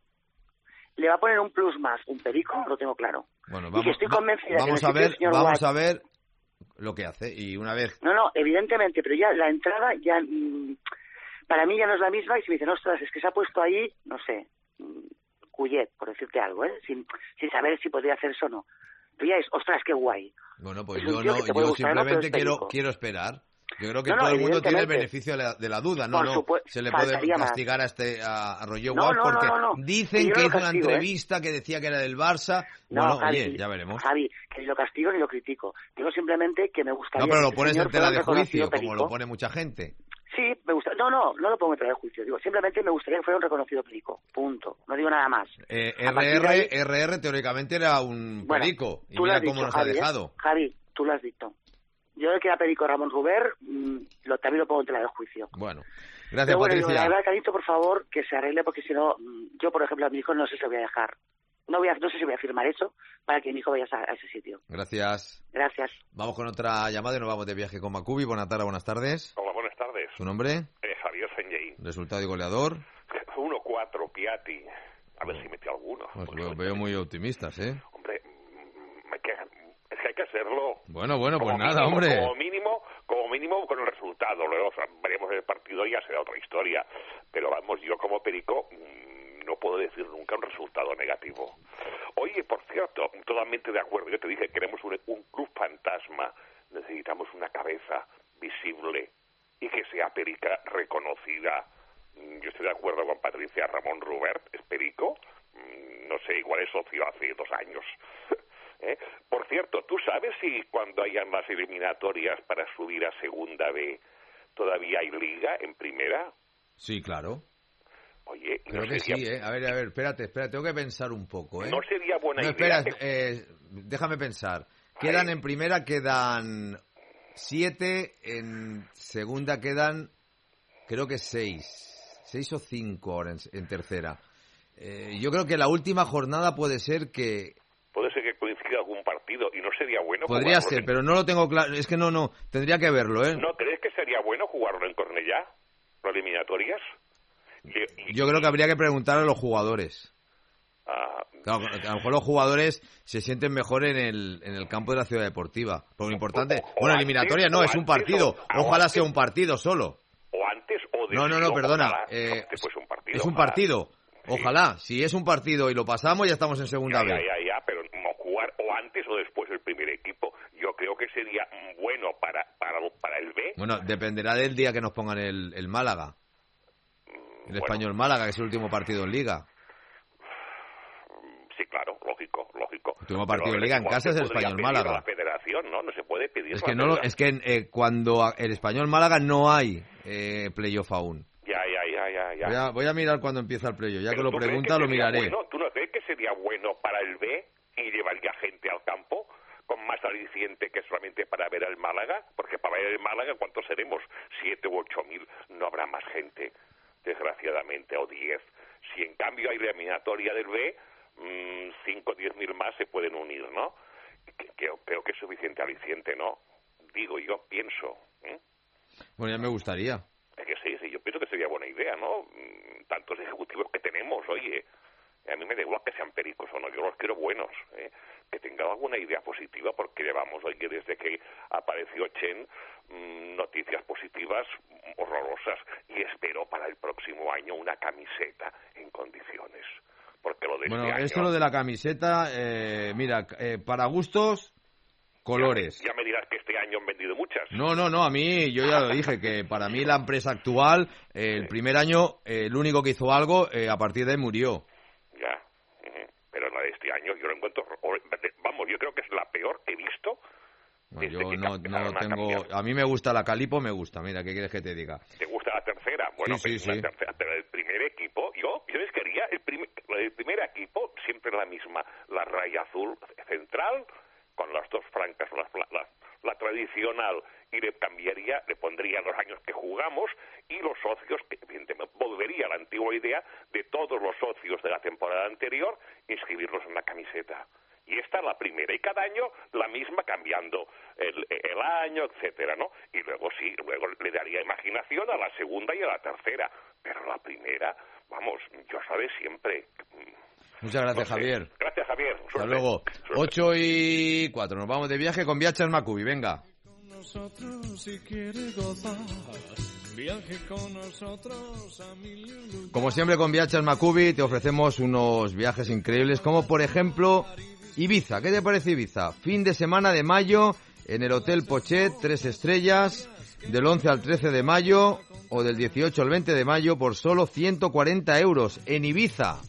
le va a poner un plus más un perico, lo tengo claro. Bueno, Y vamos, que estoy va- convencida que vamos en a el sitio ver, del señor vamos Watt- a ver lo que hace. Y una vez No, no, evidentemente, pero ya la entrada ya mm, para mí ya no es la misma y si me dicen, ostras, es que se ha puesto ahí, no sé, mm, Cuyet, por decirte algo, ¿eh? Sin, sin saber si podría hacer eso o no. Pero ya es, ostras, qué guay. Bueno, pues Es un yo tío no, que te puede yo gustar, ¿no? Pero simplemente es quiero perico. quiero esperar. Yo creo que No, no, todo el mundo tiene el evidentemente. beneficio de la, de la duda, no, Por no. supuesto, Se le puede faltaría más. castigar a este a, a Roger No, Ward no, no, porque no, no. dicen Y yo que no lo hizo una castigo, ¿eh? entrevista que decía que era del Barça. No, Bueno, Javi, oye, ya veremos. Javi, que ni lo castigo ni lo critico. Digo simplemente que me gustaría... No, pero lo que el pones señor en tela fuera de un reconocido juicio, como perico. lo pone mucha gente. Sí, me gusta. No, no, no lo pongo en tela de juicio. Digo, simplemente me gustaría que fuera un reconocido perico. Punto. No digo nada más. Eh, A partir de R R, ahí- R R teóricamente era un Bueno, perico. Y tú lo mira has cómo dicho, nos Javi, ha ¿eh? dejado. Javi, tú lo has dicho. Yo el que era perico Ramón Ruber, mmm, lo, también lo pongo en tela de juicio. Bueno, gracias, Pero bueno, digo, Patricia. la verdad, Carito, por favor, que se arregle, porque si no, mm, yo, por ejemplo, a mi hijo no sé si lo voy a dejar. No voy a, no sé si voy a firmar eso para que mi hijo vaya a, a ese sitio. Gracias. Gracias. Vamos con otra llamada y nos vamos de viaje con Macubi. Buenas tardes, buenas tardes. Hola, buenas tardes. ¿Su nombre? Eh, Javier Sanjay. Resultado y goleador. uno cuatro, Piatti. A ver si metió alguno. Pues veo, veo muy optimistas, ¿eh? Hombre, mm, hay que- es que hay que hacerlo. Bueno, bueno, pues Como nada, mínimo, hombre. Como mínimo, como mínimo con el resultado. Luego o sea, veremos el partido y ya será otra historia. Pero vamos, yo como perico mmm, no puedo decir nunca un resultado negativo. Oye, por cierto, totalmente de acuerdo. Yo te dije, queremos un, un club fantasma. Necesitamos una cabeza visible y que sea perica reconocida. Mm, Yo estoy de acuerdo con Patricia. Ramón Rubert es perico. Mm, No sé, igual es socio hace dos años. ¿Eh? Por cierto, ¿tú sabes si cuando hayan las eliminatorias para subir a Segunda B todavía hay liga en Primera? Sí, claro. Oye, ¿y Creo no que sería- sí, ¿eh? A ver, a ver, espérate, espérate, tengo que pensar un poco, ¿eh? ¿No sería buena No, idea? espera, eh, déjame pensar. Quedan en primera, quedan siete, en segunda quedan, creo que seis. Seis o cinco ahora en, en tercera. Eh, yo creo que la última jornada puede ser que... Puede ser que coincida algún partido y no sería bueno Podría jugarlo ser, en- pero no lo tengo claro. Es que no, no, tendría que verlo, ¿eh? ¿No crees que sería bueno jugarlo en Cornellá? ¿Las eliminatorias? Y- y- Yo creo que habría que preguntar a los jugadores. ah, Claro, a lo mejor los jugadores se sienten mejor en el, en el campo de la ciudad deportiva. Porque lo importante... o Bueno, antes, eliminatoria no, o es un antes, partido. o- o Ojalá antes. sea un partido solo. o antes o después. No, no, no, perdona. Ojalá, eh, que fuese un partido, es un ojalá. partido. Ojalá. Si es un partido y lo pasamos, ya estamos en segunda Ya, vez. ya, ya, ya, pero no jugar o antes o después el primer equipo. Yo creo que sería bueno para para, para el B. Bueno, dependerá del día que nos pongan el, el Málaga. El Español Málaga, que es el último partido en Liga. Sí, claro, lógico, lógico. El último partido Pero en Liga en igual casa se es el podría Español pedir a Málaga. la federación, ¿no? No se puede pedir Es a que la no lo- federación. es que eh, cuando a- el Español Málaga no hay eh, playoff aún. Ya, ya, ya, ya, ya. Voy a, voy a mirar cuando empieza el playoff. Ya Pero que lo ¿tú crees pregunta, que lo sería miraré. bueno? ¿Tú no crees que sería bueno para el B y llevaría gente al campo con más aliciente que solamente para ver al Málaga? Porque para ver el Málaga, ¿cuántos seremos? ¿Siete u ocho mil? No habrá más gente, desgraciadamente, o diez. Si en cambio hay la eliminatoria del B, mmm, cinco o diez mil más se pueden unir, ¿no? Que- que- creo que es suficiente aliciente, ¿no? Digo yo, pienso. ¿eh? Bueno, ya me gustaría. Es que sí, sí, yo pienso que sería buena idea, ¿no? Mm, Tantos ejecutivos que tenemos, oye, a mí me da igual que sean pericos o no, yo los quiero buenos, ¿eh? Que tengan alguna idea positiva, porque llevamos, oye, desde que apareció Chen, mmm, noticias positivas horrorosas, y espero para el próximo año una camiseta en condiciones, porque lo de Bueno, este año... esto lo de la camiseta, eh, mira, eh, para gustos, colores. Ya me dirás que este año han vendido muchas. No, no, no, a mí, yo ya lo dije, que para mí la empresa actual, eh, el primer año, eh, el único que hizo algo, eh, a partir de ahí murió. Ya, ujú. Pero la de este año yo lo encuentro... hor- Vamos, yo creo que es la peor que he visto. Bueno, desde yo que no, empezaron no a tengo... cambiar. A mí me gusta la Calipo, me gusta, mira, ¿qué quieres que te diga? ¿Te gusta la tercera? Bueno, Sí, sí, pero sí. la tercera, pero el primer equipo, yo, yo les quería, el, prim- el primer equipo siempre la misma, la raya azul central, con las dos francas, la, la, la, la tradicional, y le cambiaría, le pondría los años que jugamos, y los socios, que evidentemente volvería a la antigua idea de todos los socios de la temporada anterior, inscribirlos en la camiseta. Y esta es la primera, y cada año la misma cambiando el, el año, etcétera, ¿no? Y luego sí, luego le daría imaginación a la segunda y a la tercera, pero la primera, vamos, yo sabe siempre. Muchas gracias, No sé. Javier. Gracias, Javier. Hasta Suerte. luego. ocho y cuatro, nos vamos de viaje con Viachas Macubi, venga. Nosotros si quiere gozar, viaje con nosotros a mil lugares. Como siempre con Viachas Macubi te ofrecemos unos viajes increíbles, como por ejemplo Ibiza. ¿Qué te parece Ibiza? Fin de semana de mayo en el Hotel Pochet, tres estrellas, del once al trece de mayo o del dieciocho al veinte de mayo por solo ciento cuarenta euros en Ibiza.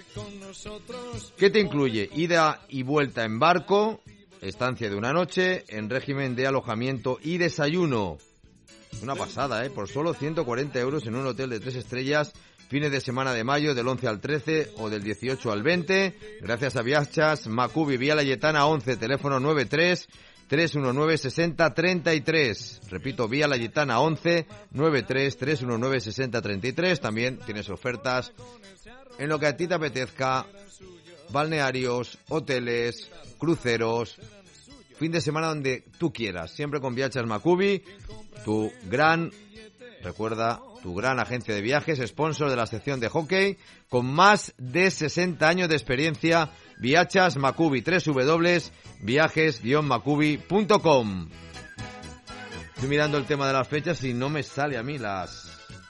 ¿Qué te incluye? Ida y vuelta en barco, estancia de una noche, en régimen de alojamiento y desayuno. Una pasada, ¿eh? Por solo ciento cuarenta euros en un hotel de tres estrellas, fines de semana de mayo, del once al trece o del dieciocho al veinte. Gracias a Viachas Macubi, Vía Layetana once, teléfono noventa y tres, trescientos diecinueve, sesenta, treinta y tres. Repito, Vía Layetana once, noventa y tres, trescientos diecinueve, sesenta, treinta y tres. También tienes ofertas en lo que a ti te apetezca, balnearios, hoteles, cruceros, fin de semana donde tú quieras, siempre con Viachas Macubi, tu gran, recuerda, tu gran agencia de viajes, sponsor de la sección de hockey, con más de sesenta años de experiencia. Viachas Macubi, doble u doble u doble u punto viajes guion macubi punto com. Estoy mirando el tema de las fechas y no me sale a mí las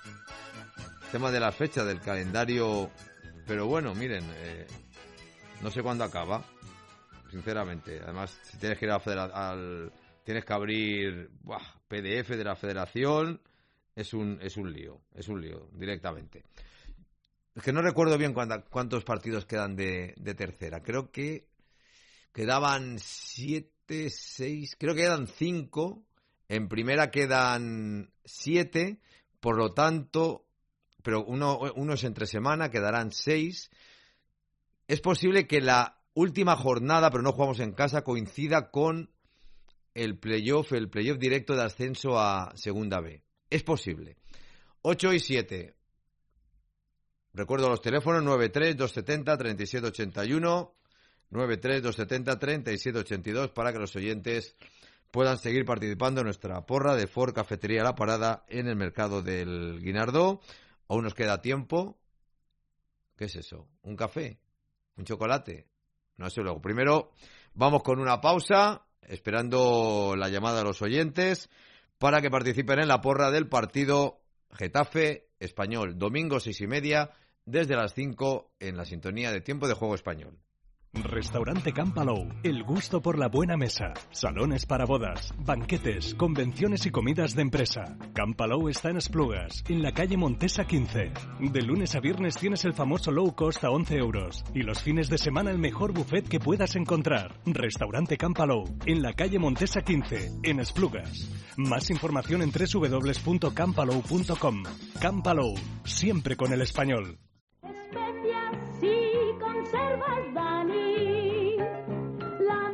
tema de las fechas del calendario, pero bueno, miren, eh, no sé cuándo acaba, sinceramente. Además, si tienes que ir a la federa- al tienes que abrir buah, P D F de la Federación, es un es un lío, es un lío directamente. Es que no recuerdo bien cuánta, cuántos partidos quedan de, de tercera. Creo que quedaban siete, seis, creo que quedan cinco. En primera quedan siete, por lo tanto, pero uno, uno es entre semana, quedarán seis. Es posible que la última jornada, pero no jugamos en casa, coincida con el playoff, el playoff directo de ascenso a Segunda B. Es posible. ocho y siete. Recuerdo los teléfonos nueve tres, dos setenta, treinta y siete ochenta y uno, nueve tres, dos setenta, treinta y siete ochenta y dos, para que los oyentes puedan seguir participando en nuestra porra de Ford Cafetería La Parada en el mercado del Guinardó. Aún nos queda tiempo. ¿Qué es eso? ¿Un café? ¿Un chocolate? No sé luego. Primero vamos con una pausa, esperando la llamada de los oyentes para que participen en la porra del partido Getafe Español, domingo seis y media, desde las cinco, en la sintonía de Tiempo de Juego Español. Restaurante Campalou, el gusto por la buena mesa. Salones para bodas, banquetes, convenciones y comidas de empresa. Campalou está en Esplugas, en la calle Montesa quince. De lunes a viernes tienes el famoso low cost a once euros. Y los fines de semana el mejor buffet que puedas encontrar. Restaurante Campalou, en la calle Montesa quince, en Esplugas. Más información en doble u doble u doble u punto campalou punto com. Campalou, siempre con el español. Especias y conservas Dani, la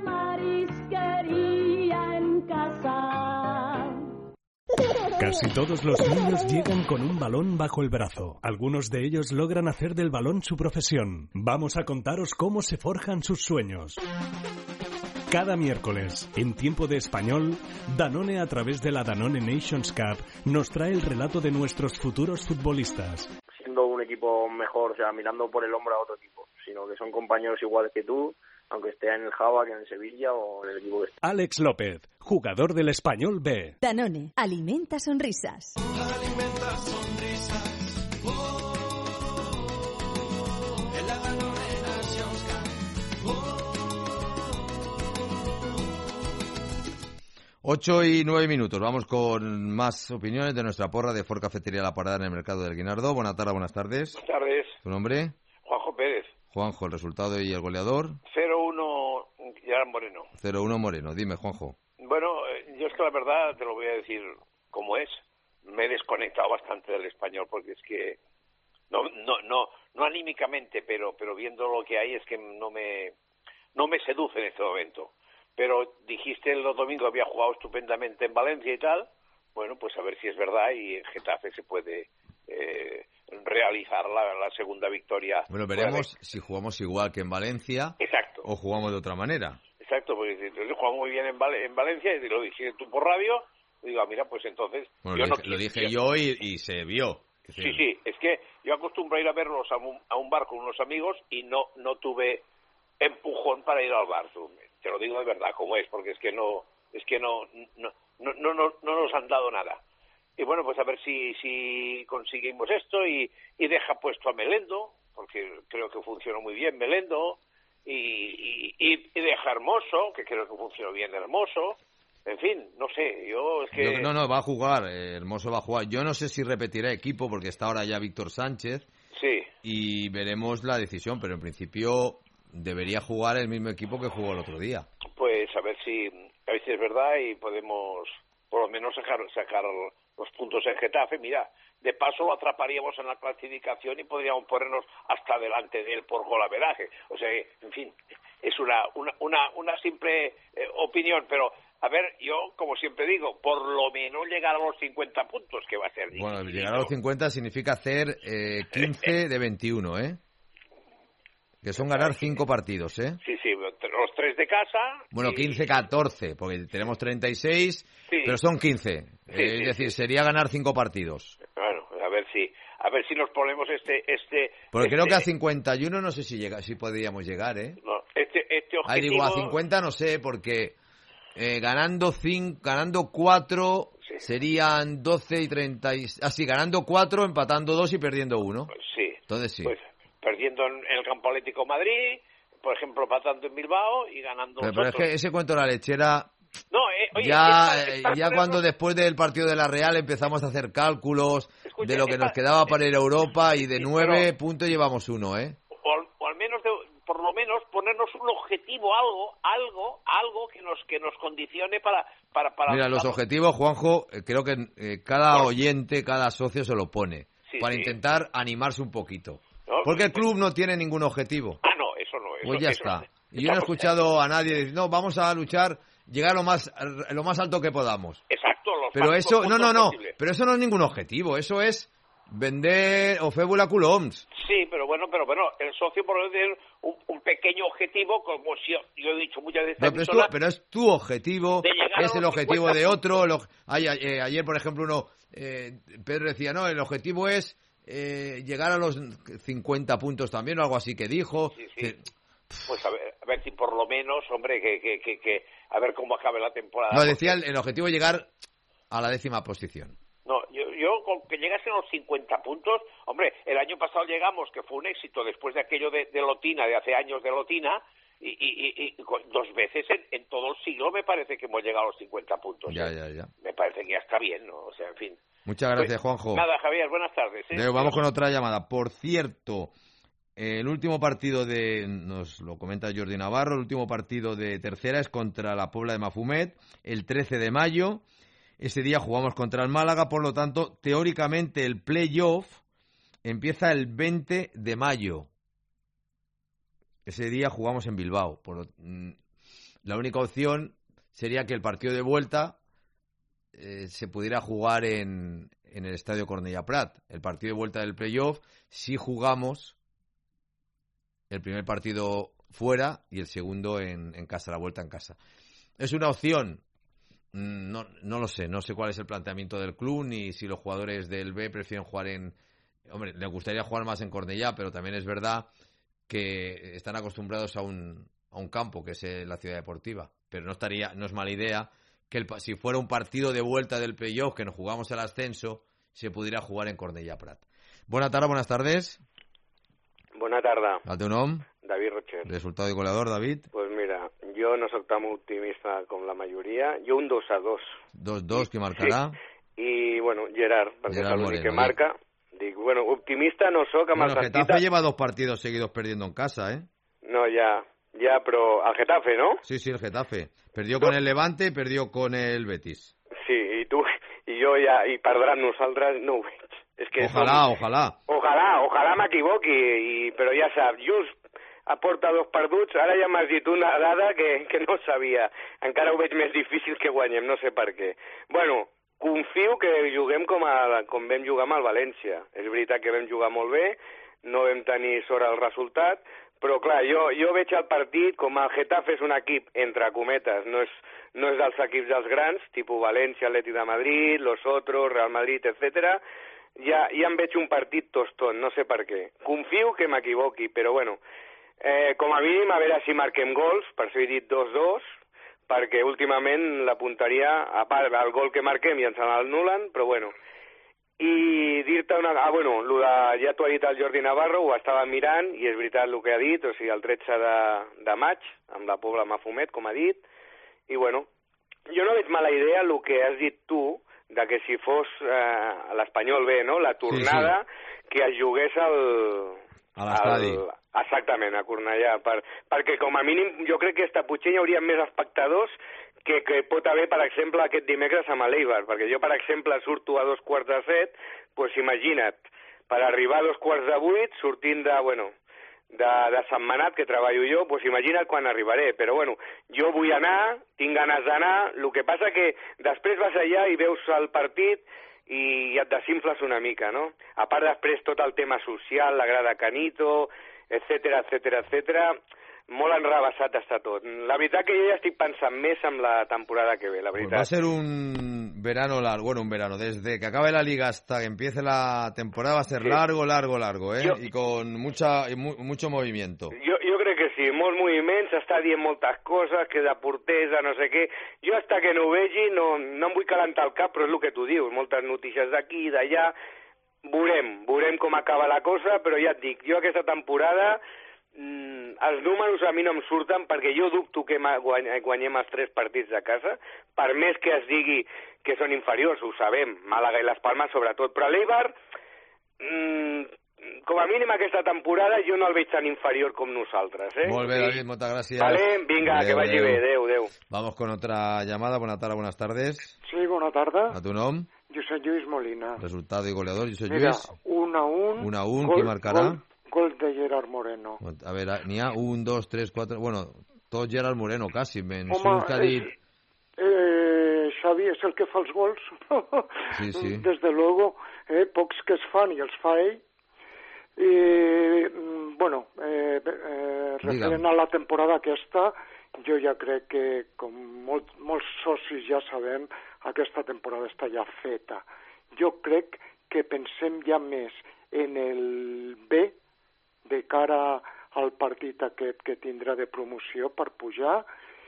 marisquería en casa. Casi todos los niños llegan con un balón bajo el brazo. Algunos de ellos logran hacer del balón su profesión. Vamos a contaros cómo se forjan sus sueños. Cada miércoles, en Tiempo de Español, Danone, a través de la Danone Nations Cup, nos trae el relato de nuestros futuros futbolistas. Siendo un equipo mejor, o sea, mirando por el hombro a otro equipo, sino que son compañeros iguales que tú, aunque esté en el Java, que en el Sevilla o en el equipo que esté. Alex López, jugador del Español B. Danone, alimenta sonrisas. Alimenta sonrisas. Oh, en la Danone Nations Cup. ocho y nueve minutos. Vamos con más opiniones de nuestra porra de Ford Cafetería La Parada en el mercado del Guinardó. Buenas tardes, buenas tardes. Buenas tardes. ¿Tu nombre? Juanjo Pérez. Juanjo, el resultado y el goleador. cero uno Gerard Moreno. cero uno Moreno. Dime, Juanjo. Bueno, eh, yo es que la verdad te lo voy a decir como es. Me he desconectado bastante del español porque es que no no no no anímicamente, pero pero viendo lo que hay es que no me no me seduce en este momento. Pero dijiste el domingo había jugado estupendamente en Valencia y tal. Bueno, pues a ver si es verdad y en Getafe se puede eh, realizar la, la segunda victoria. Bueno, veremos si jugamos igual que en Valencia. Exacto. O jugamos de otra manera. Exacto, porque entonces jugamos muy bien en, Val- en Valencia y lo dijiste tú por radio. Y digo, ah, mira, pues entonces... Bueno, yo lo, no dije, lo quiero- dije yo y, y se vio. Es Sí, decir, sí, es que yo acostumbro a ir a verlos a un, a un bar con unos amigos y no no tuve empujón para ir al bar. Te lo digo de verdad, como es, porque es que no es que no no no no, no, no nos han dado nada. Y bueno, pues a ver si si conseguimos esto y, y deja puesto a Melendo, porque creo que funcionó muy bien Melendo, y, y, y deja Hermoso, que creo que funcionó bien Hermoso, En fin, no sé, yo es que... Yo- no, no, va a jugar, eh, Hermoso va a jugar. Yo no sé si repetirá equipo porque está ahora ya Víctor Sánchez. Sí. Y veremos la decisión, pero en principio debería jugar el mismo equipo que jugó el otro día. Pues a ver si, a ver si es verdad y podemos por lo menos sacar, sacar los puntos en Getafe. Mira, de paso lo atraparíamos en la clasificación y podríamos ponernos hasta delante de él por golaveraje. O sea, en fin, es una una una, una simple eh, opinión, pero a ver, yo como siempre digo, por lo menos llegar a los cincuenta puntos, que va a ser difícil. Bueno, llegar a los cincuenta significa hacer eh, quince de veintiuno, ¿eh? Que son ganar cinco partidos, ¿eh? Sí, sí, los tres de casa. Bueno, y... quince catorce, porque tenemos treinta y seis, Sí. pero son quince. Sí, Eh, sí, es decir, sería ganar cinco partidos. Bueno, a ver si a ver si nos ponemos este este Porque este, creo que a cincuenta y uno no sé si llega, si podríamos llegar, ¿eh? no, este este Ah, objetivo. digo, a cincuenta no sé, porque eh, ganando cinco, ganando cuatro serían doce y treinta y... Ah, sí, ganando cuatro, empatando dos y perdiendo uno. Sí. Entonces sí. Pues perdiendo en, en el Campo Atlético Madrid, por ejemplo, empatando en Bilbao y ganando pero, pero es nosotros. que ese cuento de la lechera... No, eh, oye, ya es para- es para ya ponernos- cuando después del partido de la Real empezamos a hacer cálculos Escucha, de lo que es nos para- quedaba para ir a Europa y de sí, nueve puntos llevamos uno, ¿eh? o, al- o al menos de- por lo menos ponernos un objetivo, algo, algo, algo que nos que nos condicione para para para Mira, los vamos, objetivos, Juanjo, eh, creo que eh, cada oyente, cada socio se lo pone Sí, para sí. intentar animarse un poquito. No, Porque el club no tiene ningún objetivo. Ah, no, eso no, eso, Pues ya eso está. no. Y yo no he Estamos- escuchado a nadie decir, no, vamos a luchar, llegar lo más lo más alto que podamos. Exacto, los Pero máximos eso, no, puntos no, no, posibles. pero eso no es ningún objetivo, eso es vender o fébula culoms. Sí, pero bueno, pero bueno, el socio por lo menos tiene un, un pequeño objetivo, como si yo, yo he dicho muchas veces. No, pero, es tu, pero es tu objetivo, De llegar a es el los objetivo cincuenta de otro. el oj- ay, ay, eh, ayer, por ejemplo, uno, eh, Pedro decía, no, el objetivo es eh, llegar a los cincuenta puntos también, o algo así que dijo. Que- Pues a ver, a ver si por lo menos, hombre, que, que, que, que a ver cómo acabe la temporada. no, decía el, el objetivo es llegar a la décima posición. No, yo, yo con que llegasen a los cincuenta puntos, hombre, el año pasado llegamos, que fue un éxito después de aquello de, de Lotina, de hace años de Lotina, y, y, y, y con- dos veces en, en todo el siglo me parece que hemos llegado a los cincuenta puntos. Ya, ¿eh? ya, ya. Me parece que ya está bien, ¿no? O sea, en fin. Muchas gracias, Pues, Juanjo. Nada, Javier, buenas tardes. ¿eh? Leo, vamos con otra llamada. Por cierto, eh, el último partido de, nos lo comenta Jordi Navarro, el último partido de tercera es contra la Pobla de Mafumet, el trece de mayo. Ese día jugamos contra el Málaga, por lo tanto, teóricamente el playoff empieza el veinte de mayo. Ese día jugamos en Bilbao. Por lo- mm, la única opción sería que el partido de vuelta eh, se pudiera jugar en, en el Estadio Cornellà Prat. El partido de vuelta del playoff, si jugamos el primer partido fuera y el segundo en, en casa, la vuelta en casa. ¿Es una opción? Mm, No, no lo sé, no sé cuál es el planteamiento del club, ni si los jugadores del B prefieren jugar en... Hombre, les gustaría jugar más en Cornellà, pero también es verdad que están acostumbrados a un, a un campo, que es eh, la ciudad deportiva. Pero no estaría, no es mala idea que el, pa- si fuera un partido de vuelta del playoff, que nos jugamos el ascenso, se pudiera jugar en Cornellà Prat. Buenas tardes, buenas tardes. Bona tarda, El teu nom? David Rocher. Resultado de goleador, David. Pues mira, jo no sóc tan optimista com la majoria, jo un dos a dos. dos dos, que marcarà. I, bueno, Gerard, perquè Gerard és l'únic Moreno, que marca. Dic, bueno, optimista no sóc amb Bueno, el el partit... Getafe lleva dos partidos seguidos perdiendo en casa, ¿eh? No, ja, ja, però el Getafe, no? Sí, sí, el Getafe. Perdió con el Levante y perdió con el Betis. Sí, i tu, i jo ja, i perdran nosaltres, no ho veig. És que Ojalá, som... ojalá. Ojalà, ojalà m'equivoqui, i... però ja saps, just aporta dos perduts, ara ja m'has dit una dada que, que no sabia. Encara ho veig més difícil que guanyem, no sé per què. Bueno, confio que juguem com, a, com vam jugar amb el València. És veritat que vam jugar molt bé, no vam tenir sort al resultat, però clar, jo, jo veig el partit com el Getafe és un equip, entre cometes, no és, no és dels equips dels grans, tipus València, Atleti de Madrid, Los Otros, Real Madrid, etcètera. Ja, ja em veig un partit toston, no sé per què. Confio que m'equivoqui, però bueno, eh, com a mínim a veure si marquem gols, per això he dit dos dos, perquè últimament la punteria, a part del gol que marquem ja ens l'anul·len, però bueno. I dir-te una... Ah, bueno, lo de, ja t'ho ha dit el Jordi Navarro, ho estava mirant, i és veritat el que ha dit, o sigui, el tretze de, de maig, amb la Pobla Mafumet, com ha dit, i bueno, jo no veig mala idea el que has dit tu, de que si fos eh, l'Espanyol B, no?, la tornada, sí, sí. que es jugués al... A l'estadi. Exactament, a Cornellà, per, perquè com a mínim jo crec que a Potser hi hauria més espectadors que, que pot haver, per exemple, aquest dimecres amb l'Eibar, perquè jo, per exemple, surto a dos quarts de set, doncs imagina't, per arribar a dos quarts de vuit, sortint de, bueno, de, de Sentmenat, que treballo jo, doncs imagina't quan arribaré, però bueno, jo vull anar, tinc ganes d'anar, el que passa que després vas allà i veus el partit i et desinfles una mica, no? A part després tot el tema social, la grada Canito, etcètera, etcètera, etcètera, molt enrabassat està tot. La veritat que jo ja estic pensant més en la temporada que ve, la veritat. Pues va a ser un verano largo, bueno, un verano, desde que acabe la liga hasta que empiece la temporada va a ser sí. largo, largo, largo, ¿eh? Jo, y con mucha, mu mucho movimiento. Jo, jo crec que sí, molts moviments, està dient moltes coses, que de porters, de no sé què. Jo hasta que no ho vegi no, no em vull calentar el cap, però és el que tu dius, moltes notícies d'aquí i d'allà. Veurem, veurem com acaba la cosa, però ja et dic, jo aquesta temporada mm, els números a mi no em surten perquè jo dubto que guany, guanyem els tres partits de casa, per més que es digui que són inferiors, ho sabem, Màlaga i les Palmes sobretot, però l'Eibar, mm, com a mínim aquesta temporada jo no el veig tan inferior com nosaltres. ¿eh? Molt bé, David, moltes gràcies. Vale, vinga, adeu, que vagi adeu. bé, adeu, adeu. Vamos con otra llamada, buenas tardes, buenas tardes. Sí, bona tarda. A tu nom? Josep Lluís Molina. Resultado y goleador, Josep Mira, Lluís. un a un. Un a un, ¿quién marcará? Gol, gol de Gerard Moreno. A ver, n'hi ha un, dos, tres, cuatro... Bueno, tot Gerard Moreno, quasi. Menys Home, que ha dit... Eh, Xavi és el que fa els gols. Sí, sí. Desde luego, eh, pocs que es fan i els fa ell. I, bueno, eh, eh, referent a la temporada aquesta, jo ja crec que, com molt, molts socis ja sabem, aquesta temporada està ja feta. Jo crec que pensem ja més en el B de cara al partit aquest que tindrà de promoció per pujar,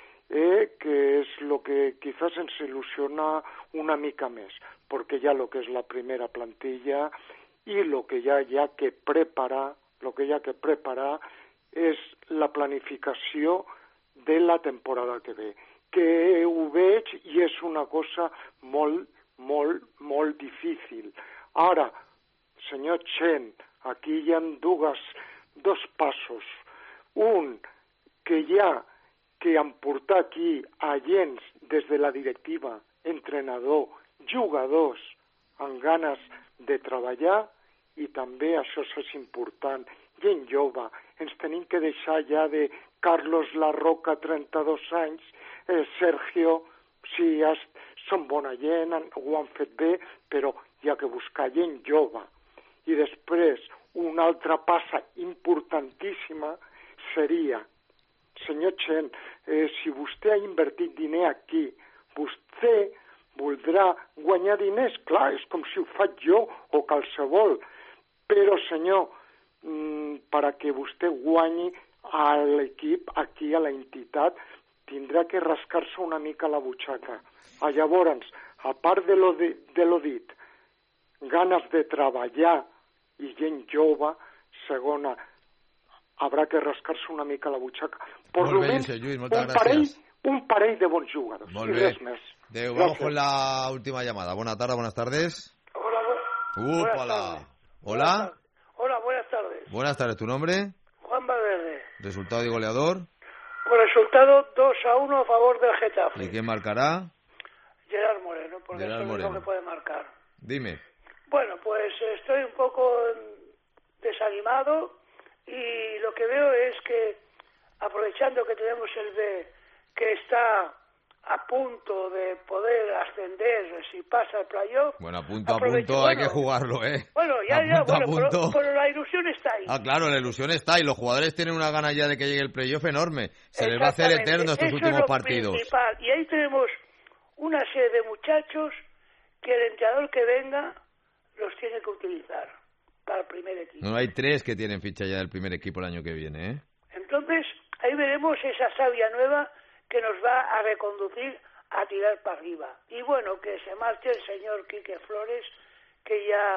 eh, que és el que quizás ens il·lusiona una mica més, perquè ja el que és la primera plantilla i el que ja hi ha que preparar, el que hi ha que preparar és la planificació de la temporada que ve, que ho veig i és una cosa molt, molt, molt difícil. Ara, senyor Chen, aquí hi ha dues, dos passos. Un, que hi ha que emportar aquí agents des de la directiva, entrenador, jugadors amb ganes de treballar, i també això és important, gent jove, ens tenim que deixar ja de Carlos La Roca, trenta-dos anys, eh, Sergio, sí, ja són bona gent, ho han fet bé, però hi ha que buscar gent jove. I després, una altra passa importantíssima seria, senyor Chen, eh, si vostè ha invertit diner aquí, vostè voldrà guanyar diners, clar, és com si ho faig jo o qualsevol, però senyor, mm, perquè vostè guanyi a l'equip, aquí a la entitat, tindrà que rascar-se una mica la butxaca. Ah, llavors, a part de lo, de, de lo dit, ganes de treballar i gent jove, segona, haurà que rascar-se una mica la butxaca. Per Molt bé, almenys, Lluís, moltes un parell, gràcies. un parell de bons jugadors, Molt i bé. res més. Adeu, vamos con la última llamada. Buenas tardes, buenas tardes. Hola, bu buenas tardes. Hola. Hola, buenas tardes. Buenas tardes, ¿tu nombre? Juan Valverde. Resultado y goleador. Con resultado dos a uno a favor del Getafe. ¿Y quién marcará? Gerard Moreno, porque Gerard eso es Moreno. lo que puede marcar. Dime. Bueno, pues estoy un poco desanimado y lo que veo es que, aprovechando que tenemos el B, que está a punto de poder ascender si pasa el playoff. Bueno, a punto a punto hay bueno, que jugarlo, ¿eh? Bueno, ya, a ya, punto, bueno, a punto. Pero, pero la ilusión está ahí. Ah, claro, la ilusión está y los jugadores tienen una gana ya de que llegue el playoff enorme. Se les va a hacer eterno estos Eso últimos es lo partidos. Principal. Y ahí tenemos una serie de muchachos que el entrenador que venga los tiene que utilizar para el primer equipo. No, hay tres que tienen ficha ya del primer equipo el año que viene, ¿eh? Entonces, ahí veremos esa savia nueva que nos va a reconducir a tirar para arriba. Y bueno, que se marche el señor Quique Flores, que ya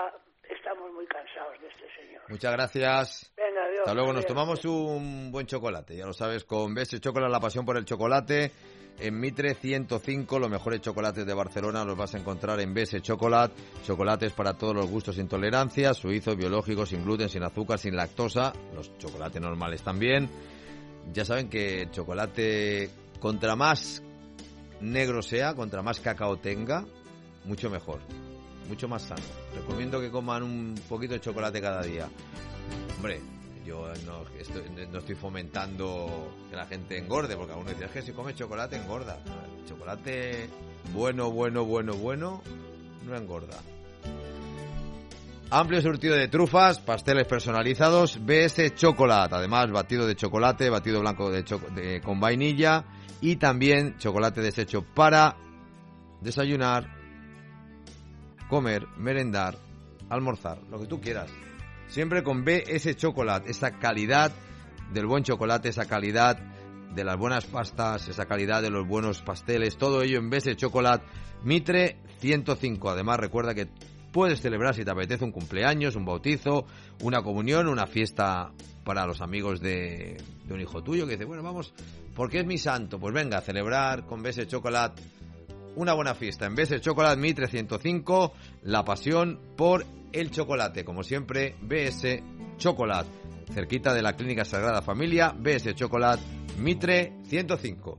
estamos muy cansados de este señor. Muchas gracias. Venga, adiós. Hasta luego. Adiós. Nos tomamos un buen chocolate, ya lo sabes, con B S Chocolate, la pasión por el chocolate. En Mitre ciento cinco, los mejores chocolates de Barcelona los vas a encontrar en B S Chocolate. Chocolates para todos los gustos e intolerancias, suizos, biológicos, sin gluten, sin azúcar, sin lactosa. Los chocolates normales también. Ya saben que el chocolate, contra más negro sea, contra más cacao tenga, mucho mejor, mucho más sano. Recomiendo que coman un poquito de chocolate cada día. Hombre, yo no estoy, no estoy fomentando que la gente engorde, porque algunos dicen, es que si come chocolate engorda. El chocolate bueno, bueno, bueno, bueno, no engorda. Amplio surtido de trufas, pasteles personalizados, B S Chocolate. Además, batido de chocolate, batido blanco de cho- de, con vainilla y también chocolate deshecho para desayunar, comer, merendar, almorzar, lo que tú quieras. Siempre con B S Chocolate, esa calidad del buen chocolate, esa calidad de las buenas pastas, esa calidad de los buenos pasteles, todo ello en B S Chocolate, Mitre ciento cinco. Además, recuerda que puedes celebrar si te apetece un cumpleaños, un bautizo, una comunión, una fiesta para los amigos de, de un hijo tuyo que dice, bueno, vamos, porque es mi santo, pues venga a celebrar con B S Chocolate una buena fiesta. En B S Chocolate Mitre ciento cinco, la pasión por el chocolate. Como siempre, B S Chocolate, cerquita de la Clínica Sagrada Familia, B S Chocolate Mitre ciento cinco.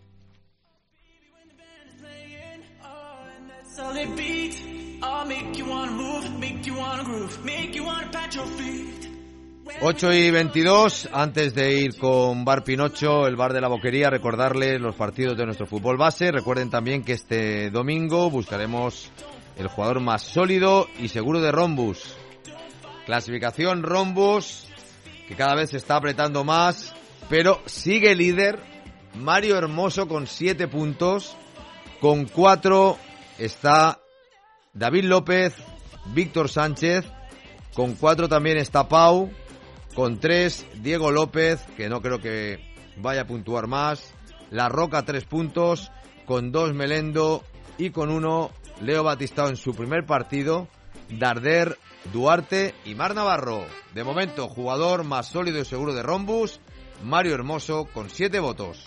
ocho y veintidós, antes de ir con Bar Pinocho, el bar de la Boquería, recordarles los partidos de nuestro fútbol base. Recuerden también que este domingo buscaremos el jugador más sólido y seguro de Rombus. Clasificación Rombus, que cada vez se está apretando más, pero sigue líder Mario Hermoso con siete puntos. Con cuatro está David López, Víctor Sánchez. Con cuatro también está Pau. Con tres, Diego López, que no creo que vaya a puntuar más. La Roca, tres puntos. Con dos, Melendo. Y con uno, Leo Batistao en su primer partido. Darder, Duarte y Mar Navarro. De momento, jugador más sólido y seguro de Rombus, Mario Hermoso, con siete votos.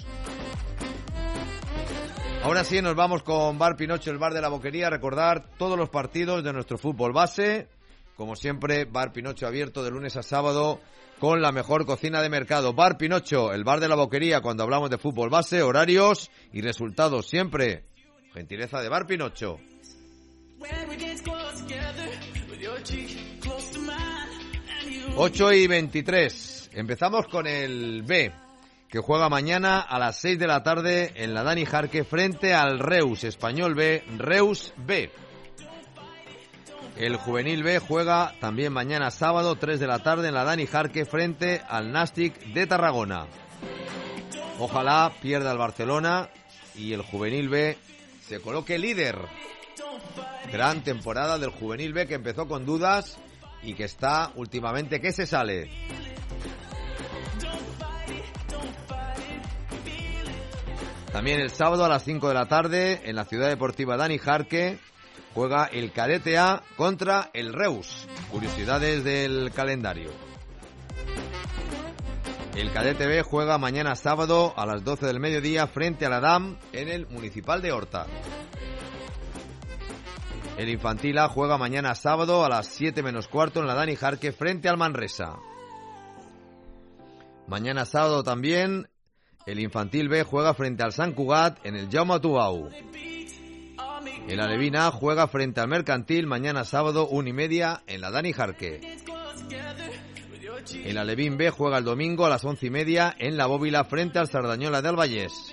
Ahora sí, nos vamos con Bar Pinocho, el bar de la Boquería. Recordar todos los partidos de nuestro fútbol base. Como siempre, Bar Pinocho abierto de lunes a sábado con la mejor cocina de mercado. Bar Pinocho, el bar de la Boquería, cuando hablamos de fútbol base, horarios y resultados siempre. Gentileza de Bar Pinocho. ocho y veintitrés. Empezamos con el B, que juega mañana a las seis de la tarde en la Dani Jarque frente al Reus. Español B, Reus B. El Juvenil B juega también mañana sábado, tres de la tarde, en la Dani Jarque frente al Nàstic de Tarragona. Ojalá pierda el Barcelona y el Juvenil B se coloque líder. Gran temporada del Juvenil B, que empezó con dudas y que está últimamente que se sale. También el sábado a las cinco de la tarde en la Ciudad Deportiva Dani Jarque juega el Cadete A contra el Reus. Curiosidades del calendario. El Cadete B juega mañana sábado a las doce del mediodía frente a la D A M en el Municipal de Horta. El Infantil A juega mañana sábado a las siete menos cuarto en la Dani Jarque frente al Manresa. Mañana sábado también el Infantil B juega frente al Sant Cugat en el Jaume Tubau. El Alevín A juega frente al Mercantil mañana sábado una y media en la Dani Jarque. El Alevín B juega el domingo a las once y media en la Bóvila frente al Sardañola de Albayés.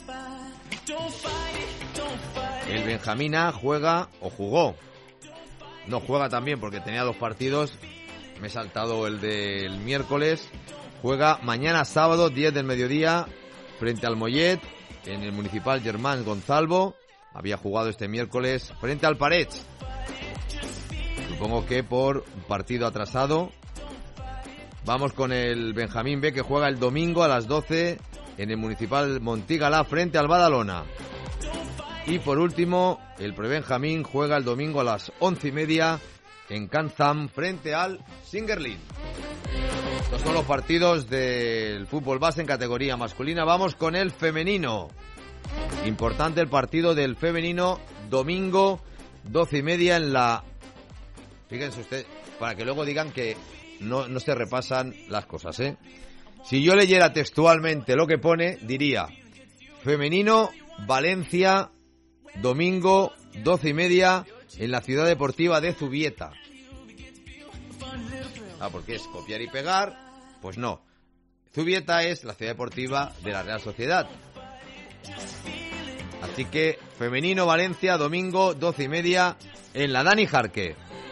El Benjamín A juega, o jugó, no juega también porque tenía dos partidos, me he saltado el del miércoles, juega mañana sábado diez del mediodía frente al Mollet en el Municipal Germán Gonzalvo. Había jugado este miércoles frente al Parets. Supongo que por un partido atrasado. Vamos con el Benjamín B, que juega el domingo a las doce en el Municipal Montigalá frente al Badalona. Y por último, el Prebenjamín juega el domingo a las once y media en Kanzam frente al Singerlin. Estos son los partidos del fútbol base en categoría masculina. Vamos con el femenino. Importante el partido del femenino, domingo, doce y media en la... Fíjense ustedes, para que luego digan que no, no se repasan las cosas, ¿eh? Si yo leyera textualmente lo que pone, diría... Femenino, Valencia, domingo, doce y media, en la Ciudad Deportiva de Zubieta. Ah, porque es copiar y pegar, pues no. Zubieta es la Ciudad Deportiva de la Real Sociedad. Así que, femenino, Valencia, domingo, doce y media, en la Dani Jarque.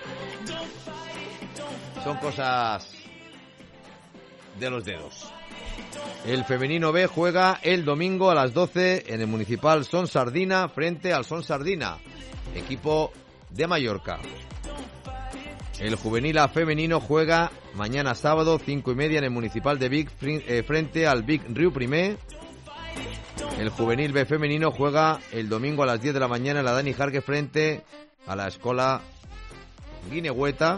Son cosas de los dedos. El femenino B juega el domingo a las doce en el Municipal Son Sardina frente al Son Sardina, equipo de Mallorca. El juvenil A femenino juega mañana sábado cinco y media en el Municipal de Vic frente al Vic Riu Primer. El juvenil B femenino juega el domingo a las diez de la mañana en la Dani Jarque frente a la Escola Guinegüeta.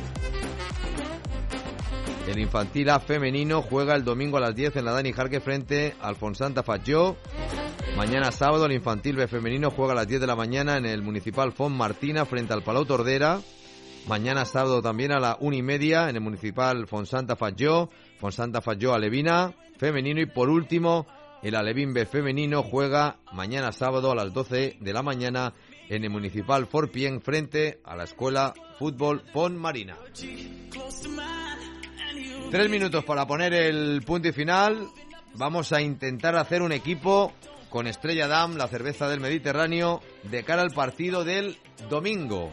El infantil A femenino juega el domingo a las diez en la Dani Jarque frente al Fonsanta Fatjó. Mañana sábado el infantil B femenino juega a las diez de la mañana en el Municipal Font Martina frente al Palau Tordera. Mañana sábado también a la una y media en el Municipal Fonsanta Fatjó. Fonsanta Fatjó Alevina femenino. Y por último el Alevín B femenino juega mañana sábado a las doce de la mañana en el Municipal Forpien frente a la Escuela Fútbol Font Marina. Tres minutos para poner el punto y final. Vamos a intentar hacer un equipo con Estrella Damm, la cerveza del Mediterráneo, de cara al partido del domingo.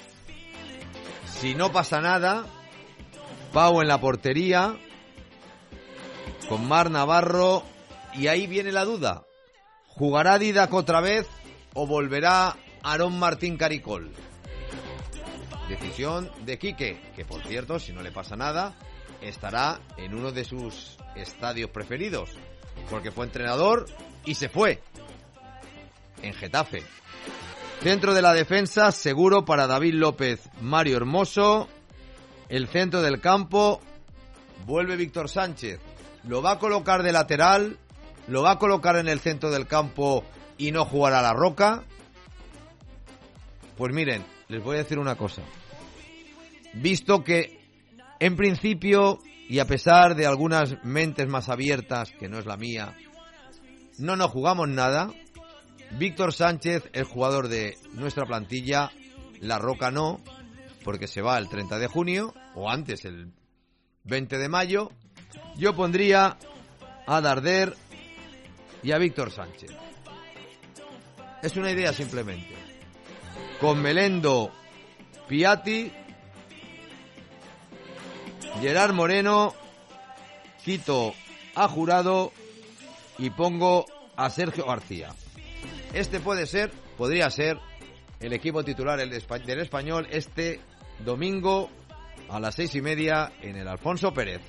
Si no pasa nada, Pau en la portería, con Mar Navarro, y ahí viene la duda. ¿Jugará Didac otra vez o volverá Aarón Martín Caricol? Decisión de Quique, que por cierto, si no le pasa nada, estará en uno de sus estadios preferidos, porque fue entrenador y se fue en Getafe. Centro de la defensa seguro para David López, Mario Hermoso. El centro del campo vuelve Víctor Sánchez. Lo va a colocar de lateral, lo va a colocar en el centro del campo y no jugará La Roca. Pues miren, les voy a decir una cosa. Visto que en principio, y a pesar de algunas mentes más abiertas, que no es la mía, no nos jugamos nada, Víctor Sánchez, el jugador de nuestra plantilla, La Roca no, porque se va el treinta de junio, o antes, el veinte de mayo, yo pondría a Darder y a Víctor Sánchez. Es una idea simplemente. Con Melendo, Piatti, Gerard Moreno, quito a Jurado y pongo a Sergio García. Este puede ser, podría ser el equipo titular del Español este domingo a las seis y media en el Alfonso Pérez.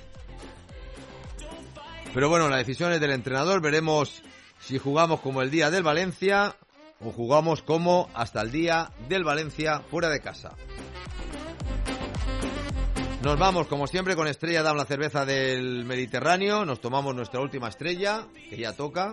Pero bueno, la decisión es del entrenador. Veremos si jugamos como el día del Valencia o jugamos como hasta el día del Valencia fuera de casa. Nos vamos, como siempre, con Estrella Damm, la cerveza del Mediterráneo. Nos tomamos nuestra última estrella, que ya toca.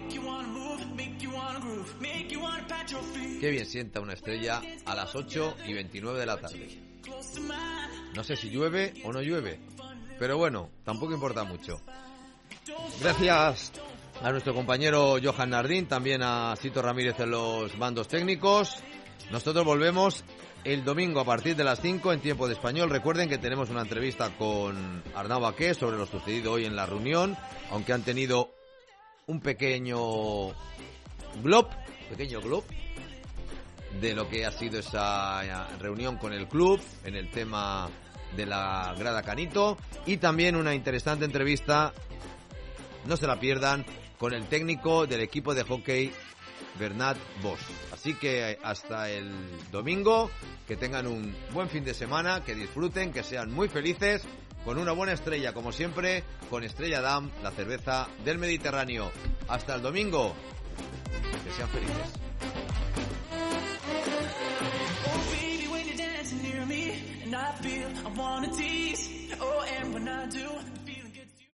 Qué bien sienta una estrella a las ocho y veintinueve de la tarde. No sé si llueve o no llueve, pero bueno, tampoco importa mucho. Gracias a nuestro compañero Johan Nardín, también a Sito Ramírez en los mandos técnicos. Nosotros volvemos el domingo a partir de las cinco en Tiempo de Español. Recuerden que tenemos una entrevista con Arnau Baqué sobre lo sucedido hoy en la reunión, aunque han tenido un pequeño glob, pequeño glob de lo que ha sido esa reunión con el club en el tema de la grada Canito, y también una interesante entrevista, no se la pierdan, con el técnico del equipo de hockey Bernat Bosch. Así que hasta el domingo, que tengan un buen fin de semana, que disfruten, que sean muy felices, con una buena estrella, como siempre, con Estrella Damm, la cerveza del Mediterráneo. Hasta el domingo, que sean felices. Oh baby, when you're dancing near me, feel, I wanna tease. Oh, and when I do,